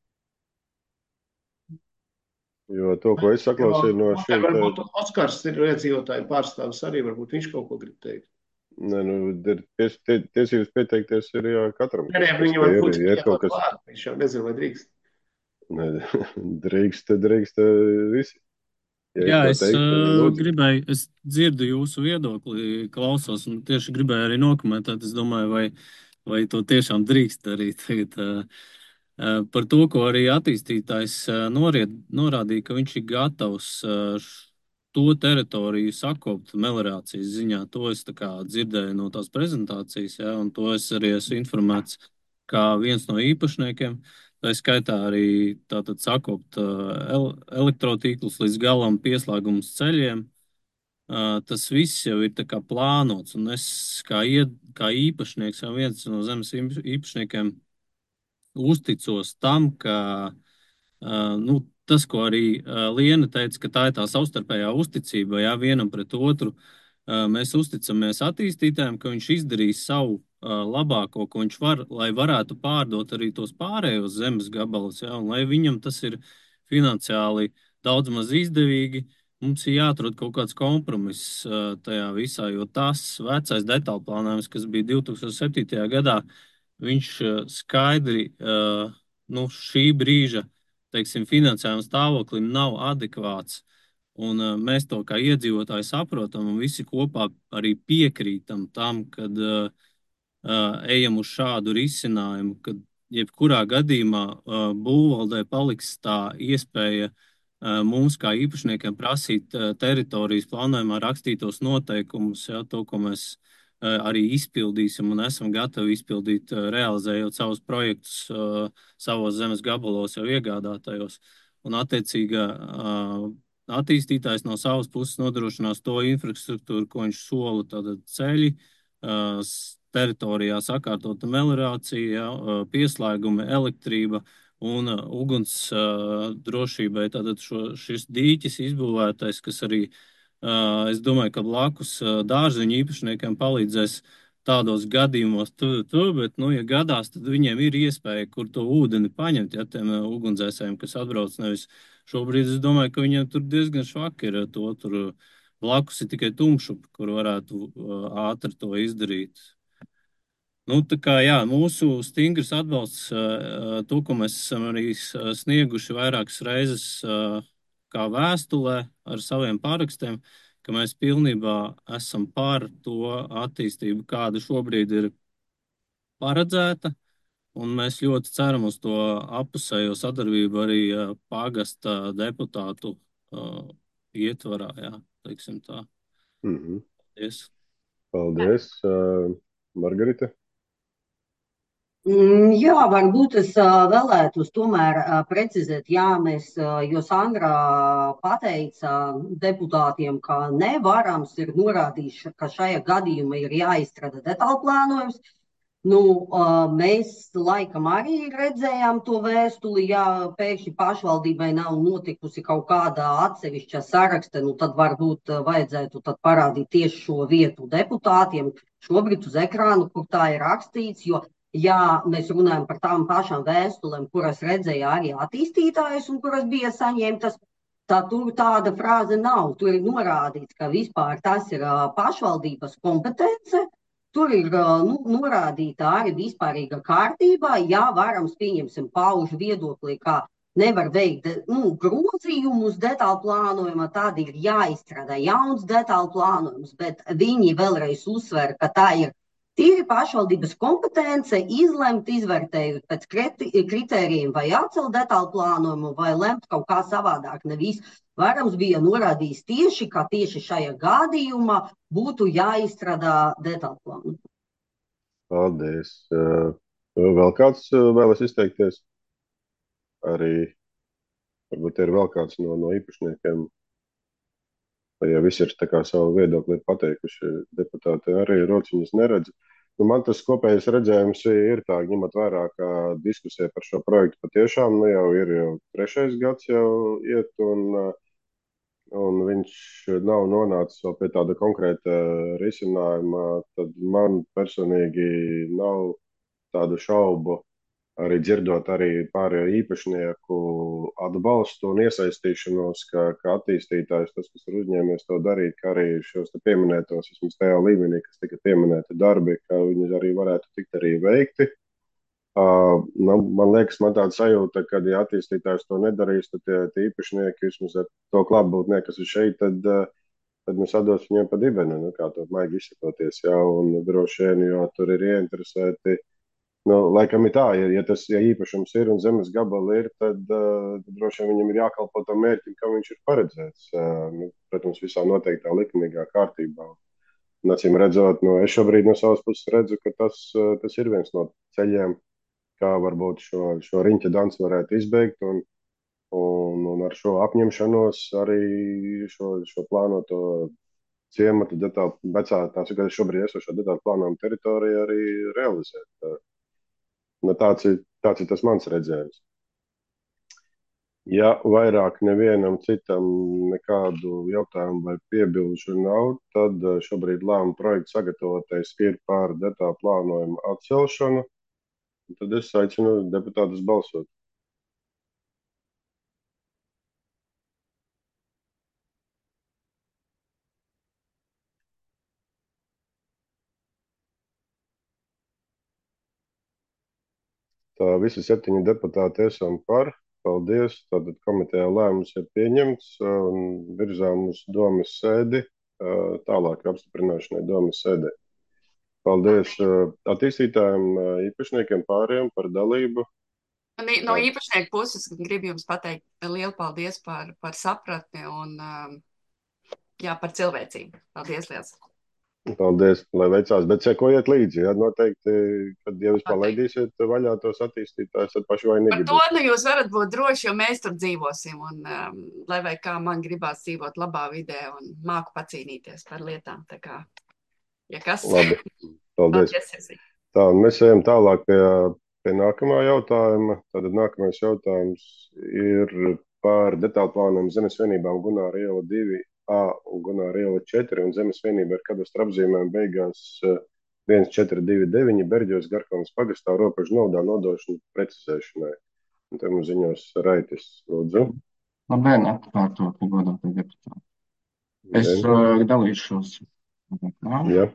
Jo to, ko es saklausīju no šiem te... Varbūt Oskars ir iedzīvotāju pārstāvis arī, varbūt viņš kaut ko grib teikt. Nē, nu, ir ties, tie, tiesības pieteikties ir jā, katram. Nē, nē, kas viņi te ir, varbūt ja ir kaut kas... klāt. Viņš jau nezinu, vai drīkst. Nē, drīkst, drīkst visi. Ja Jā, ir ko es teikt, tad uh, lūdzu. gribēju, es dzirdu jūsu viedokli, klausos un tieši gribēju arī nokomentēt. Es domāju, vai, vai to tiešām drīkst darīt tagad. Uh, uh, par to, ko arī attīstītājs uh, noried, norādīja, ka viņš ir gatavs uh, š- to teritoriju sakopt meliorācijas ziņā. To es tā kā dzirdēju no tās prezentācijas, ja, un to es arī esmu informēts kā viens no īpašniekiem. Tā skaitā arī tātad sakopt uh, el elektrotīklus līdz galam, pieslēgums ceļiem. Uh, tas viss jau ir tā kā plānots, un es kā, ied, kā īpašnieks, jau viens no zemes īp- īpašniekiem, uzticos tam, ka uh, nu, tas, ko arī uh, Liena teica, ka tā ir tā savstarpējā uzticība, jā, vienam pret otru. Uh, mēs uzticamies attīstītājiem, ka viņš izdarīs savu uh, labāko, ko viņš var, lai varētu pārdot arī tos pārējos zemes gabalus, jā, un lai viņam tas ir finansiāli daudz maz izdevīgi. Mums ir jāatrod kaut kāds kompromiss uh, tajā visā, jo tas vecais detaļplānojums, kas bija divi tūkstoši septītajā gadā, viņš uh, skaidri uh, nu, šī brīža, teiksim, finansējuma stāvoklim nav adekvāts. Un uh, mēs to kā iedzīvotāji saprotam un visi kopā arī piekrītam tam, kad uh, uh, ejam uz šādu risinājumu, kad jebkurā gadījumā uh, būvvaldē paliks tā iespēja uh, mums kā īpašniekiem prasīt uh, teritorijas plānojumā rakstītos noteikumus, ja, to, ko mēs uh, arī izpildīsim un esam gatavi izpildīt, uh, realizējot savus projektus uh, savos zemes gabalos jau iegādātajos. Un attiecīgā uh, attīstītājs no savas puses nodrošinās to infrastruktūru, ko viņš sola, tātad ceļi, uh, s- teritorijā sakārtota meliorācija, ja, uh, pieslēgumi, elektrība un uh, uguns uh, drošībai. Tātad šo, šis dīķis izbūvētais, kas arī, uh, es domāju, ka blakus uh, dārziņu īpašniekiem palīdzēs tādos gadījumos, tu, tu, bet, nu, ja gadās, tad viņiem ir iespēja, kur to ūdeni paņemt, ja tiem uh, ugunsdzēsējiem, kas atbrauc nevis šobrīd, es domāju, ka viņiem tur diezgan švaki ir to, tur uh, blakus ir tikai tumšupi, kur varētu uh, ātri to izdarīt. Nu, tā kā, jā, mūsu stingrs atbalsts, uh, to, ko mēs esam arī s- snieguši vairākas reizes uh, kā vēstulē ar saviem pārakstiem, ka mēs pilnībā esam par to attīstību, kāda šobrīd ir paredzēta, un mēs ļoti ceram uz to apusējo sadarbību arī uh, pagasta deputātu uh, ietvarā, jā, teiksim tā. Mhm. Yes. Paldies. Uh, Margarita? Mm, Jā, varbūt es ā, vēlētos tomēr ā, precizēt, jā, mēs, ā, jo Sandra pateica deputātiem, ka nevarams ir norādījis, ka šajā gadījumā ir jāizstrādā detālplānojums. Nu, ā, mēs laikam arī redzējām to vēstuli, ja pēkšņi pašvaldībai nav notikusi kaut kāda atsevišķa saraksta, nu tad varbūt ā, vajadzētu tad parādīt tieši šo vietu deputātiem šobrīd uz ekrānu, kur tā ir rakstīts, jo ja mēs runājam par tām pašām vēstulēm, kuras redzēja arī attīstītājs un kuras bija saņemtas, tad tur tāda frāze nav. Tur ir norādīts, ka vispār tas ir ā, pašvaldības kompetence. Tur ir ā, nu, norādīta arī vispārīga kārtība. Ja varams, pieņemsim, pauž viedokli, ka nevar veikt nu, grozījumus detālu plānojumā, tad ir jāizstrādā jauns detālu plānojums, bet viņi vēlreiz uzsver, ka tā ir tīri pašvaldības kompetence izlemt, izvērtējot pēc kriti- kritērijiem, vai atcelt detālu plānojumu, vai lemt kaut kā savādāk. Nevis varams bija norādījis tieši, ka tieši šajā gadījumā būtu jāizstrādā detālu plānojums. Paldies. Uh, vēl kāds uh, vēlas izteikties? Arī varbūt ir vēl kāds no, no īpašniekiem. Vai ja visi ir tā kā savu viedokli pateikuši, deputāti arī rociņas neredz. Nu, man tas kopējais redzējums ir tā, ņemot vērā, ka diskusija par šo projektu patiešām nu, jau ir jau trešais gads jau iet, un uh, un viņš nav nonācis vēl pie tāda konkrēta risinājuma, tad man personīgi nav tādu šaubu, arī dzirdot arī pārējo īpašnieku atbalstu un iesaistīšanos, ka, ka attīstītājs, tas, kas ir uzņēmies to darīt, ka arī šos te pieminētos, vismaz tajā līmenī, kas tika pieminēti darbi, ka viņi arī varētu tikt arī veikti. Uh, nu, man liekas, man tāda sajūta, ka, ja attīstītājs to nedarīs, tad tie, tie īpašnieki, vismaz ar to klātbūtnieki, kas ir šeit, tad, uh, tad mēs atdos viņiem pa dibeni, nu, kā to maigi izsakoties, jā, un droši vien, jo tur ir ieinteresēti, nu, laikam ir tā, ja, ja tas, ja īpašums ir un zemes gabali ir, tad, uh, tad droši vien viņam ir jākalpo tam mērķim, kam viņš ir paredzēts, uh, nu, protams, visā noteiktā likumīgā kārtībā. Un, acīm redzot, nu, es šobrīd no savas puses redzu, ka tas, uh, tas ir viens no ceļiem, kā varbūt šo, šo riņķa dansu varētu izbeigt, un, un, un ar šo apņemšanos arī šo, šo plānoto ciemata detālu, vecā, tās ir, ka šobrīd esošā detālu plānojuma teritorija arī realizēt. Nu, tāds, ir, tāds ir tas mans redzējums. Ja vairāk nevienam citam nekādu jautājumu vai piebilžu nav, tad šobrīd lēmuma projekta sagatavotais ir par detālu plānojumu atcelšanu. Tad es aicinu deputātus balsot. Tā visi septiņi deputāti esam par. Paldies. Tātad komitejā lēmums ir pieņemts un virzām uz domas sēdi tālāk apstiprināšanai domas sēdē. Paldies attīstītājiem, īpašniekiem pārējiem par dalību. No īpašnieku puses gribu jums pateikt lielu paldies par, par sapratni un jā, par cilvēcību. Paldies liels. Paldies, lai veicās, bet sekojiet līdzi, ja noteikti, kad jau jūs palaidīsiet vaļā tos attīstītājus, tad paši vai negribat. Par to nu jūs varat būt droši, jo mēs tur dzīvosim un um, lai vai kā man gribās dzīvot labā vidē un māku pacīnīties par lietām, tā kā, ja kas. Labi, paldies. Paldies. Tā, un mēs ejam tālāk pie, pie nākamā jautājuma. Tātad nākamais jautājums ir par detālu plānojumu zemes vienībām Gunāra iela divi A un Gunāra iela četri un zemes vienība ar kadastra apzīmēm beigās viens četri divi deviņi Berģos Garkalnas pagastā robežu naudā nodošanu precizēšanai. Un te mums ziņos Raitis, lūdzu. Labdien, atkārtot, godātie deputāti. Es uh, dalīšos. Jā.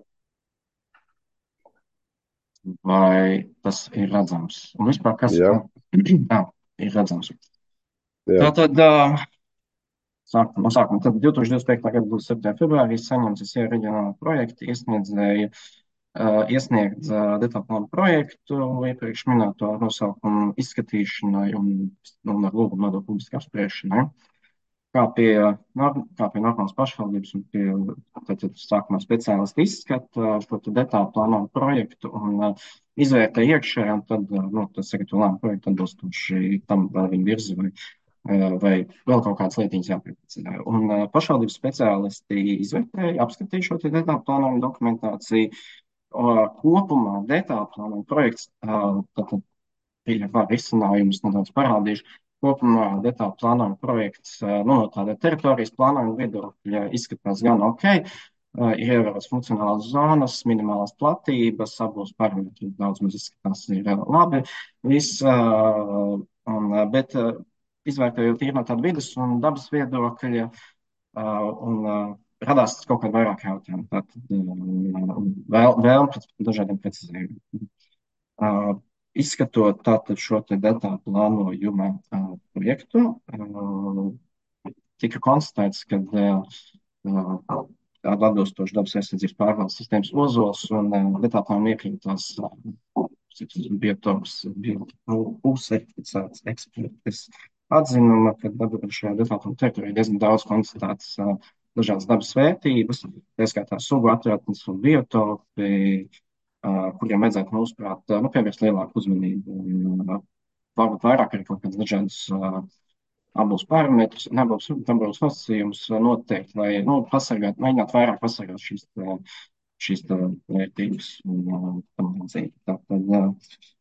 Vai tas ir redzams? Un vispār, kas Jā. Tā ir redzams? Jā. Tātad, uh, sākam, no sākuma, tad divtūkstoš divdesmit piektā gada divdesmit septītajā februārī saņemts es reģionāla projekta iesniedzēja uh, iesniegts uh, detālu plānu projektu iepriekš minēto nosaukumu izskatīšanai un, un ar lūgumu nodokļu publiskai apspriešanai. Kā pie, kā pie nākamās pašvaldības un pie tātad, sākumā speciālisti izskata šo detālu plānojumu projektu un uh, izvērtē iekšējā, un tad uh, nu, tas sagatavo lēmumu projektu atbilstoši tam vēl viņa virzi vai vai vēl kaut kādas lietiņas jāprecizē. Un uh, pašvaldības speciālisti izvērtēja, apskatīja šo detālu plānojumu dokumentāciju. Uh, kopumā detālu plānojumu projekts, uh, tātad pieļauj var izcinājumus nedaudz parādīšu, kopumā detālu plānojumu projekts uh, nu, no tāda teritorijas plānojuma viedokļa izskatās gan ok, uh, ir ievērotas funkcionālas zonas, minimālās platības, abos parametri daudz maz izskatās ir uh, labi, viss, uh, un, uh, bet uh, izvērtējot tīri no tāda vidas un dabas viedokļa, uh, un uh, radās kaut kādi vairāk jautājumu. Tātad uh, vēl, vēl pēc dažādiem precizējumiem. Uh, izskatot tātad šo te detālu plānojuma uh, projektu, uh, tika konstatēts, ka uh, atbilstoši dabas aizsardzības pārvaldes sistēmas ozols un uh, detālu plānojuma iekļautās uh, biotops, biocertificēts ekspertis atzinuma, ka šajā detālu teritorijā diezgan daudz konstatētas uh, dažādas dabas vērtības, tā skaitā sugu atradnes un biotopi, uh, kuriem vajadzētu, mūsuprāt, uh, nu, pievērst lielāku uzmanību. Un, uh, varbūt vairāk arī kaut kādas dažādas uh, abus parametrus, abus tabulus nosacījumus uh, noteikti, lai nu, pasargāt, mēģināt vairāk pasargāt šīs, uh, šīs uh, vērtības un uh, tam līdzīgi. Tātad, uh,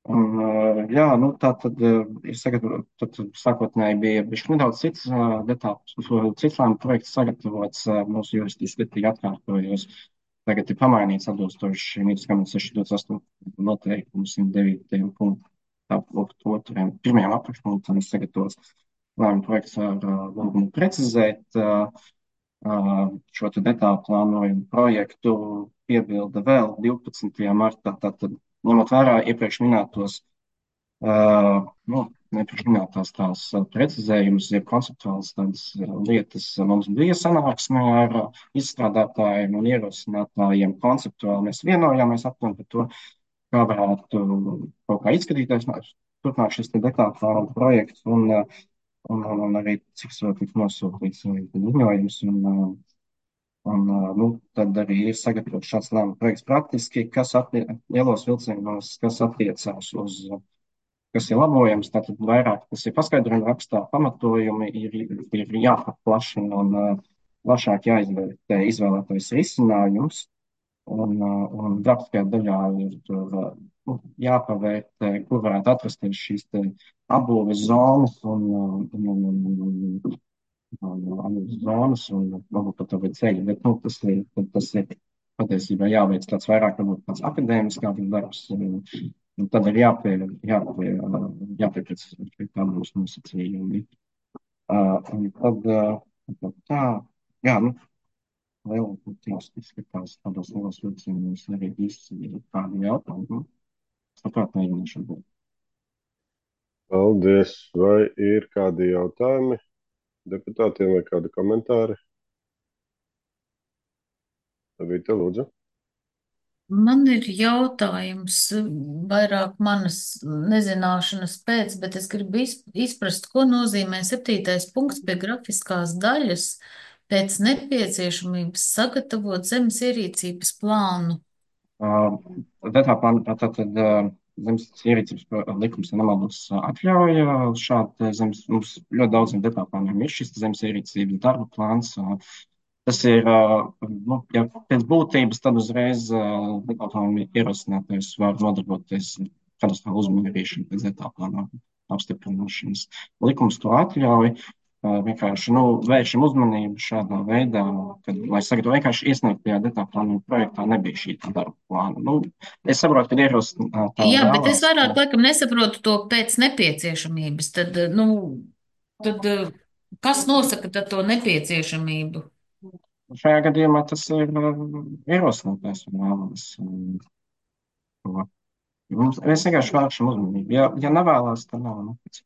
Un, uh, jā, nu, tā tad uh, ir sagatavot, tad sākotnēji bija bišķi nedaudz cits uh, detāls, cits lēma projekts sagatavots, uh, mūsu juristi skatīgi atkārtojos. Tagad ir pamainīts atbilstoši Mītas komentas seši divdesmit astoņi noteikumu simt devītajam punktam, tā punktu otrajam, pirmajam apakšpunktam ir sagatavots lēma projekts ar uh, lūgumu precizēt uh, uh, šo te detālu plānojumu projektu piebilda vēl divpadsmitajā martā, tātad ņemot vērā iepriekš minētos, uh, nu, nepriekš minētās tās uh, precizējumus, ja konceptuāls tādas uh, lietas uh, mums bija sanāksmē ar uh, izstrādātājiem un ierosinātājiem konceptuāli. Mēs vienojāmies aptuveni par to, kā varētu kaut kā izskatīties turpmāk šis te detālu plānu projekts un, uh, un, un, un arī cik var tikt nosūtīts ziņojums. Un, uh, Un, nu, tad arī ir sagatavots šāds lēmuma projekts praktiski, kas attie, lielos vilcienos, kas attiecās uz, kas ir labojams, tātad vairāk, kas ir paskaidrojumi rakstā, pamatojumi ir, ir jāpaplašina un uh, plašāk jāizvērtē izvēlētais risinājums. Un, uh, un grafiskajā daļā ir tur, uh, nu, jāpavērtē, kur varētu atrasties šīs te apbūves zonas un, uh, un, un, un zonas un varbūt pat tādi ceļi, bet nu, tas ir, tas ir patiesībā jāveic tāds vairāk, varbūt tāds akadēmiskāk darbs, un, un tad ir jāpie, jāpie, jāpieprecizē tādos nosacījumi. Uh, un tad, uh, tā, jā, nu, vēl tieši izskatās tādos lielos vilcienos arī visi kādi jautājumi. Saprāt, mēģināšu būt. Paldies. Vai ir kādi jautājumi deputātiem vai kādi komentāri? Vita, lūdzu. Man ir jautājums vairāk manas nezināšanas pēc, bet es gribu izprast, ko nozīmē septītais punkts pie grafiskās daļas pēc nepieciešamības sagatavot zemes ierīcības plānu. Uh, Detā plāna, tātad uh, zemes ierīcības likums, ja nemaldos, atļauja šādu zemes, mums ļoti daudziem detā plāniem ir šis zemes ierīcības darba plāns. Uh, Tas ir, nu, ja pēc būtības, tad uzreiz detā plāna ierosinātājs var nodarboties katastrofālu uzmērīšanu pēc detā plāna apstiprināšanas. Likums to atļauj, vienkārši, nu, vēršam uzmanību šādā veidā, kad, lai sagatavo vienkārši iesniegtajā detā plāna projektā nebija šī tā darba plāna. Nu, es saprotu, ka ierosinātāji Jā, vēlās, bet es vairāk, laikam, nesaprotu to pēc nepieciešamības. Tad, nu, tad kas nosaka tad to nepieciešamību? Šajā gadījumā tas ir ierosinātājs un vēlas. Mēs vienkārši vēršam uzmanību. Ja, ja nevēlas, tad nav. Nu.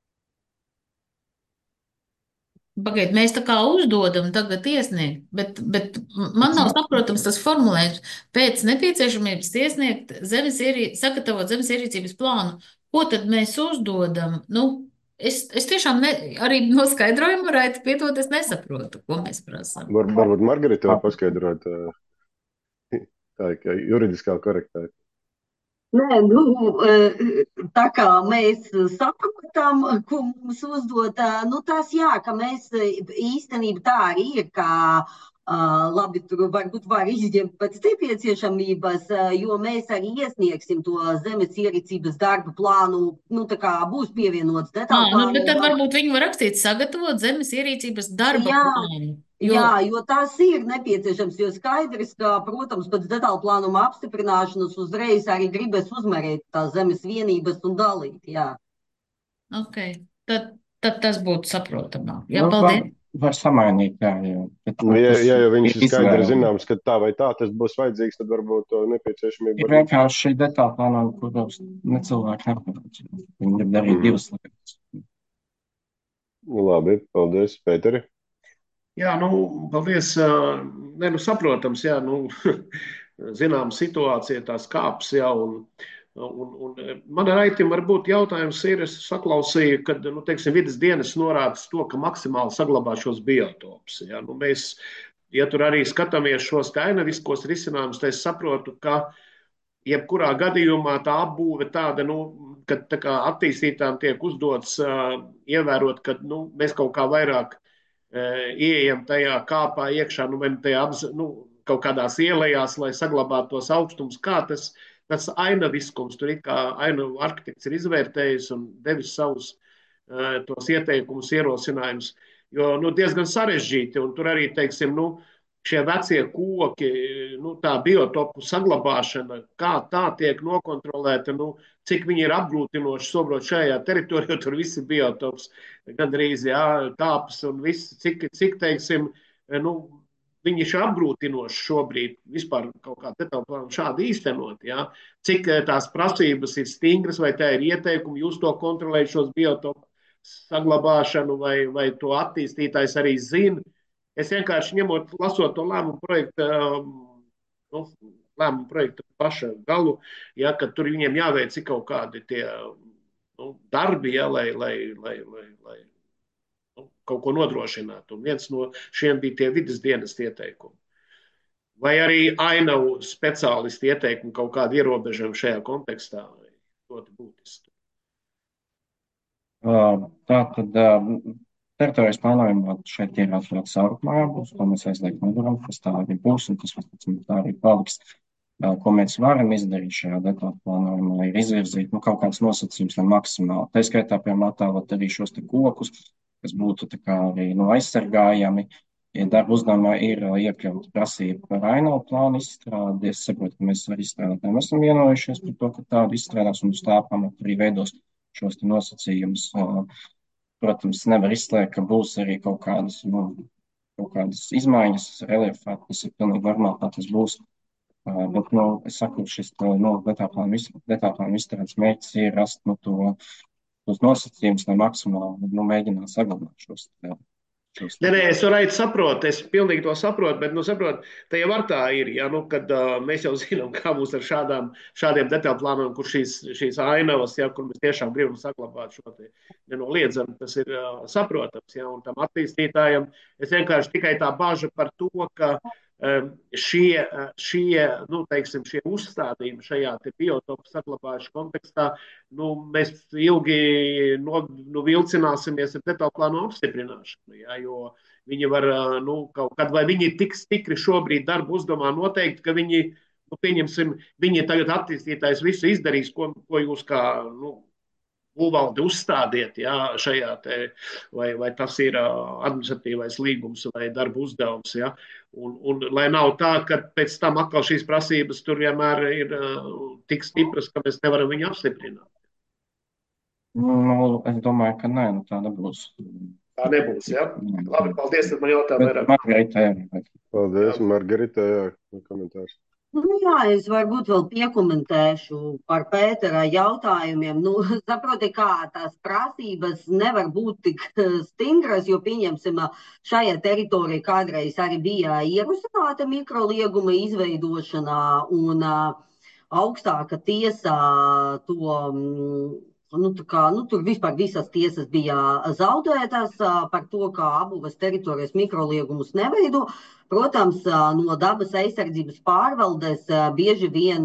Pagaid, mēs tā kā uzdodam tagad iesniegt, bet, bet man nav saprotams tas formulējums. Pēc nepieciešamības iesniegt zemes ierī, sagatavot zemes ierīcības plānu. Ko tad mēs uzdodam? Nu, Es, es tiešām ne, arī no skaidrojuma varētu piedot, es nesaprotu, ko mēs prasām. Var, varbūt Margarita var paskaidrot tā, ka juridiskā korektāk. Nē, nu, tā kā mēs saprotam, ko mums uzdot, nu tas jā, ka mēs īstenībā tā arī ir, kā Uh, labi, tur varbūt var izņemt pēc nepieciešamības, uh, jo mēs arī iesniegsim to zemes ierīcības darba plānu, nu tā kā būs pievienots detālu plānu. Nu, bet tad varbūt viņi var rakstīt sagatavot zemes ierīcības darba jā, plānu. Jo... Jā, jo tas ir nepieciešams, jo skaidrs, ka, protams, pēc detālu plānuma apstiprināšanas uzreiz arī gribēs uzmērēt tās zemes vienības un dalīt, jā. Ok, tad, tad tas būtu saprotamāk. Jā, nu, paldies. Var, var samainīt, jā, jā. Bet, nu, ja, ja jau viņš ir skaidri izvēle. Zināms, ka tā vai tā tas būs vajadzīgs, tad varbūt to nepieciešamību. Ir vienkārši šī detāla plānā, kuros ne cilvēki neparedz. Viņi ir darīt mm. divas lietas. Nu, labi, paldies, Pēteri. Jā, nu, paldies. Ne, nu, saprotams, jā, nu, zinām situācija, tās kāps, jā, un Un, un man ar aitim varbūt jautājums ir, es saklausīju, kad, nu, teiksim, vides dienas norādas to, ka maksimāli saglabā šos biotopus. Ja? Nu, mēs, ja tur arī skatāmies šos ainaviskos risinājumus, tad es saprotu, ka jebkurā gadījumā tā apbūve tāda, nu, ka tā kā attīstītām tiek uzdots uh, ievērot, ka, nu, mēs kaut kā vairāk uh, ieejam tajā kāpā iekšā, nu, vai tajā apz, nu, kaut kādās ielējās, lai saglabātu tos augstumus, kā tas tas ainaviskums, tur ir kā ainavu arhitekts ir izvērtējis un devis savus uh, tos ieteikumus, ierosinājumus, jo nu, diezgan sarežģīti, un tur arī, teiksim, nu, šie vecie koki, nu, tā biotopu saglabāšana, kā tā tiek nokontrolēta, nu, cik viņi ir apgrūtinoši sobrot šajā teritorijā, tur visi biotops, gandrīz, jā, kāpes un viss, cik, cik, teiksim, nu, viņi ir apgrūtinoši šobrīd vispār kaut kā detaļu plānu šādi īstenot, jā, cik tās prasības ir stingras, vai tā ir ieteikumi, jūs to kontrolējat šos biotopu saglabāšanu, vai, vai to attīstītājs arī zina. Es vienkārši ņemot, lasot to lēmumu projektu, nu, lēmumu projektu paša galu, ja, ka tur viņiem jāveic kaut kādi tie nu, darbi, ja, lai, lai, lai, lai, lai nu, kaut ko nodrošinātu. Un viens no šiem bija tie vidas dienas ieteikumi. Vai arī ainavu speciālisti ieteikumi kaut kādu ierobežojumu šajā kontekstā. Ļoti būtiski. Tā tad teritorijas plānojumā šeit ir atvēlēts sauruplājābūs, ko mēs aizliegt nevaram, kas tā arī būs un kas tā arī paliks. Ko mēs varam izdarīt šajā detaļu plānojumā, ir izvirzīt nu, kaut kāds nosacījums, lai maksimāli. Tā skaitā, piemēram, attēlot arī šos te kokus, kas būtu tā kā arī nu, aizsargājami. Ja darba uzdevumā ir iekļaut prasība par ainavu plānu izstrādi, es saprotu, ka mēs ar izstrādātājiem esam vienojušies par to, ka tādu izstrādās un uz tā pamata arī veidos šos te nosacījumus. Protams, nevar izslēgt, ka būs arī kaut kādas, nu, kaut kādas izmaiņas reliefā, tas ir pilnīgi normāli, kā tas būs. Uh, bet, nu, es saku, šis nu, detaļplānu izstrādes mērķis ir rast nu, to, tos nosacījumus, lai maksimāli nu, mēģināt saglabāt šos. šos nē, nē, es varētu saprot, es pilnīgi to saprotu, bet, nu, saprot, tā jau var tā ir, ja, nu, kad uh, mēs jau zinām, kā būs ar šādām, šādiem detaļplāniem, kur šīs, šīs ainavas, ja, kur mēs tiešām gribam saglabāt šo te nenoliedzami, tas ir uh, saprotams, ja, un tam attīstītājam es vienkārši tikai tā baža par to, ka um, šie, šie, nu, teiksim, šie uzstādījumi šajā te biotopu saglabājušu kontekstā, nu, mēs ilgi no, nu, vilcināsimies ar detaļplānu apstiprināšanu, ja, jo viņi var, nu, kaut kad, vai viņi ir tik stikri šobrīd darba uzdevumā noteikti, ka viņi, nu, pieņemsim, viņi tagad attīstītājs visu izdarīs, ko, ko jūs kā, nu, būvvaldi uzstādiet, jā, šajā te, vai, vai tas ir uh, administratīvais līgums vai darba uzdevums, jā, un, un lai nav tā, ka pēc tam atkal šīs prasības tur vienmēr ir uh, tik stipras, ka mēs nevaram viņu apstiprināt. Nu, es domāju, ka nē, nu tā nebūs. Tā nebūs, jā? Labi, paldies, tad man jautā vairāk. Margarita, jā. Paldies, Margarita, jā, komentārs. Nu, jā, es varbūt vēl piekomentēšu par Pētera jautājumiem. Nu, saproti, kā tās prasības nevar būt tik stingras, jo, pieņemsim, šajā teritorijā kādreiz arī bija ierosināta mikrolieguma izveidošanā un uh, augstāka tiesā to, nu, tā kā, nu, tur vispār visas tiesas bija zaudētas uh, par to, kā abas teritorijas mikroliegumus neveido. Protams, no dabas aizsardzības pārvaldes bieži vien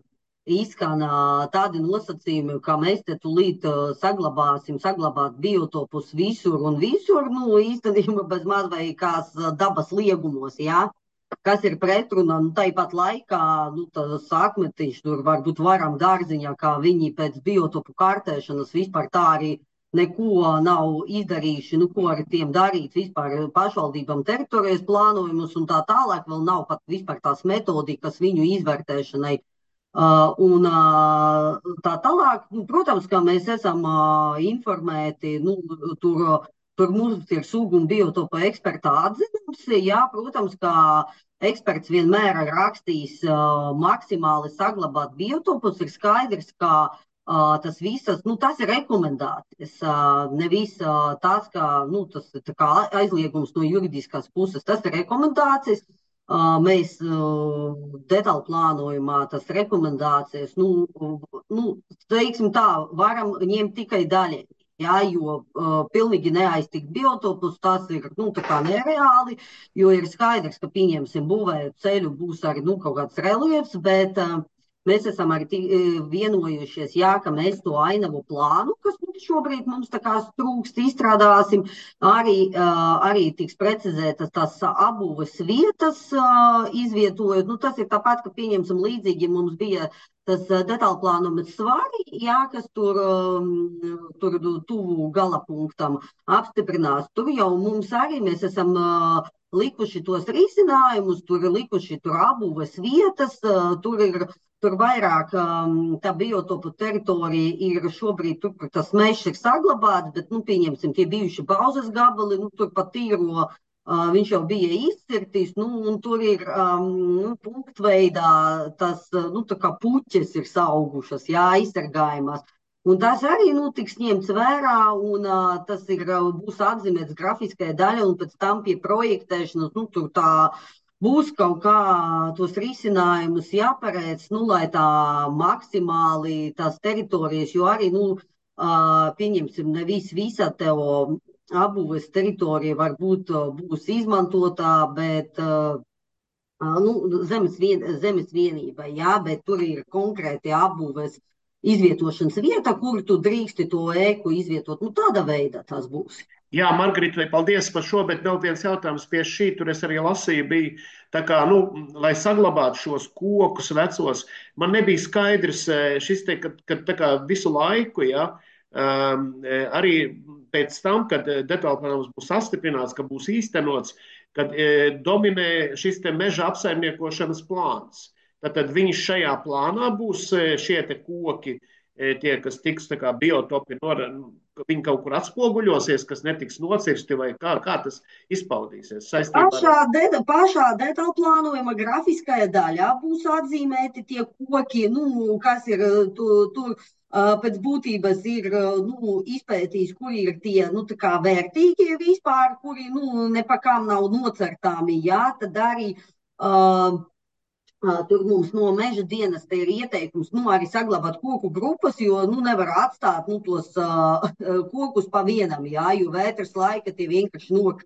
izskan tādi nosacījumi, ka mēs te tūlīt saglabāsim, saglabāt biotopus visur un visur, nu, īstenībā bez maz vai kās dabas liegumos, jā, kas ir pretruna, nu, tāpat laikā, nu, tas akmetiņš tur varbūt varam dārziņā, kā viņi pēc biotopu kārtēšanas vispār tā arī neko nav izdarījuši, nu, ko ar tiem darīt vispār pašvaldībām teritorijas plānojumus un tā tālāk, vēl nav pat vispār tās metodikas viņu izvērtēšanai. Uh, un uh, tā tālāk, nu, protams, ka mēs esam uh, informēti, nu, tur, tur mums ir sugu un biotopa eksperta atzinums, jā, protams, ka eksperts vienmēr rakstīs uh, maksimāli saglabāt biotopus, ir skaidrs, ka Uh, tas visas, nu, tas ir rekomendācijas, uh, nevis uh, tas, ka, nu, tas tā kā aizliegums no juridiskās puses, tas ir rekomendācijas. Uh, mēs uh, detaļu plānojumā tas rekomendācijas, nu, nu, teiksim tā, varam ņemt tikai daļai. Jā, jo uh, pilnīgi neaiztikt biotopus, tas ir, nu, tā kā nereāli, jo ir skaidrs, ka pieņemsim būvēt ceļu, būs arī, nu, kaut kāds reliefs, bet uh, mēs esam arī vienojušies, jā, ka mēs to ainavu plānu, kas mums šobrīd mums tā kā trūkst, izstrādāsim, arī, arī tiks precizētas tās apbūves vietas izvietojot. Nu, tas ir tāpat, ka pieņemsim līdzīgi, mums bija tas detālplānuma svari, jā, kas tur, tur tuvu gala punktam apstiprinās. Tur jau mums arī mēs esam likuši tos risinājumus, tur ir likuši tur apbūves vietas, tur ir Tur vairāk tā biotopu teritorija ir šobrīd, tur tas mežs ir saglabāts, bet, nu, pieņemsim, tie bijuši bauzes gabali, nu, tur pat tīro, viņš jau bija izcirtīs, nu, un tur ir, nu, punktveidā tas, nu, tā kā puķes ir saugušas, jā, aizsargājumās. Un tas arī, nu, tiks ņemts vērā, un tas ir, būs atzīmēts grafiskajā daļa, un pēc tam pie projektēšanas, nu, tur tā, būs kaut kā tos risinājumus jāparēc, nu, lai tā maksimāli tās teritorijas, jo arī, nu, pieņemsim, nevis visa tev apbūves teritorija varbūt būs izmantotā, bet, nu, zemes, vien, zemes vienība, jā, bet tur ir konkrēti apbūves izvietošanas vieta, kur tu drīksti to ēku izvietot. Nu, tāda veida tas būs. Jā, Margarita, paldies par šo, bet vēl viens jautājums pie šī, tur es arī lasīju, bija tā kā, nu, lai saglabātu šos kokus vecos, man nebija skaidrs šis te, ka, ka tā kā visu laiku, jā, um, arī pēc tam, kad detālplānums būs sastiprināts, ka būs īstenots, kad e, dominē šis te meža apsaimniekošanas plāns. Tātad viņš šajā plānā būs šie te koki, tie, kas tiks tā kā biotopi, viņi kaut kur atspoguļosies, kas netiks nocirsti, vai kā, kā tas izpaudīsies saistībā pašā ar... De, pašā detālplānojuma grafiskajā daļā būs atzīmēti tie koki, nu, kas ir tur, tur pēc būtības ir, nu, izpētījis, kuri ir tie, nu, tā kā vērtīgie vispār, kuri, nu, nepakām nav nocertāmi, jā, tad arī uh, tur mums no meža dienas te ir ieteikums, nu, arī saglabāt koku grupas, jo, nu, nevar atstāt, nu, tos uh, kokus pa vienam, jā, jo vētras laika tie vienkārši nok.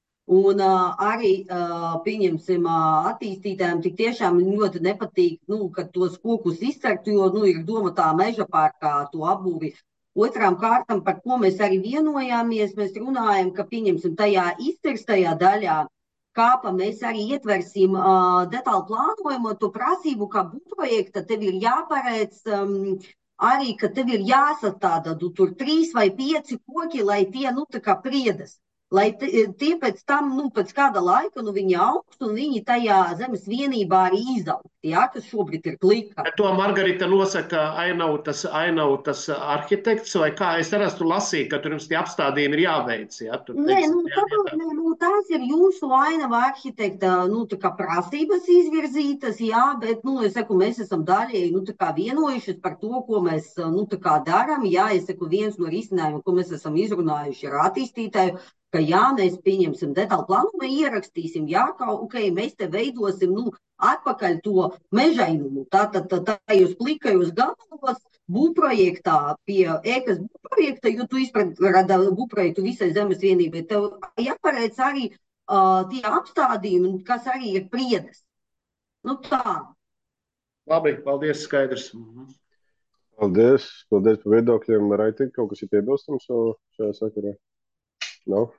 Un uh, arī, uh, pieņemsim, uh, attīstītājiem tik tiešām ļoti nepatīk, nu, kad tos kokus izcert, jo, nu, ir doma tā meža pārkā to apbūvi. Otrām kārtam, par ko mēs arī vienojāmies, mēs runājam, ka, pieņemsim, tajā izcirstajā daļā, kāpa mēs arī ietversim uh, detālu plānojumu, to prasību, kā būvprojekta, tev ir jāparedz um, arī, ka tev ir jāsastāda tur trīs vai pieci koki, lai tie, nu, tā kā priedes. Lai tie pēc tam, nu, pēc kāda laika, nu, viņi augst un viņi tajā zemes vienībā arī izaug, jā, kas šobrīd ir klika. Bet to Margarita nosaka ainautas, ainautas arhitekts, vai kā es arī esmu lasīju, ka tur jums tie apstādījumi ir jāveic, jā? Tur, nē, teiks, nu, jā, tā, nē, nu, tās ir jūsu ainava arhitekta, nu, tā kā prasības izvirzītas, jā, bet, nu, es saku, mēs esam daļēji, nu, tā kā vienojušies par to, ko mēs, nu, tā kā daram, jā, es saku, viens no risinājumiem, ko mēs esam izrunājuši ar attīstītāju, ka jā, mēs pieņemsim detālu plānumu, ierakstīsim, jā, ka, ok, mēs te veidosim, nu, atpakaļ to mežainumu, tātad tā, tā, tajos plikajos gabalos būvprojektā pie ēkas būvprojekta, jo tu izprada būvprojektu visai zemes vienībai, tev jāpareic arī uh, tie apstādījumi, kas arī ir priedes. Nu tā. Labi, paldies, skaidrs. Mhm. Paldies, paldies par viedokļiem. Raiti, kaut kas ir piebilstams šajā sakarā? Nav?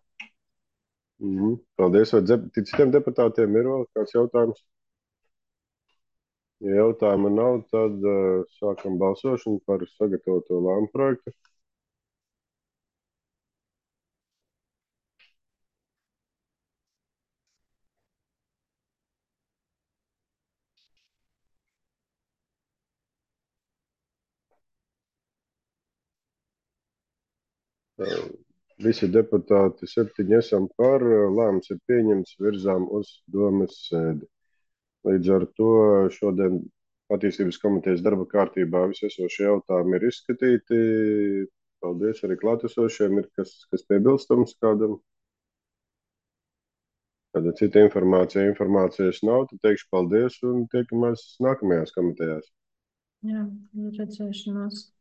Mhm. Paldies. Vai citiem deputātiem ir vēl kāds jautājums? Ja jautājumu nav, tad uh, sākam balsošanu par sagatavoto lēmumu projektu. Uh, Visi deputāti septiņi esam par, lēmums ir pieņemts, virzām uz domes sēdi. Līdz ar to šodien attīstības komitejas darba kārtībā visi esošie jautājumi ir izskatīti. Paldies arī klātesošiem. Ir kas, kas piebilstams kādam? Kāda cita informācija, informācijas nav, tad teikšu paldies un tiekamies nākamajās komitejās. Jā, redzēšanās.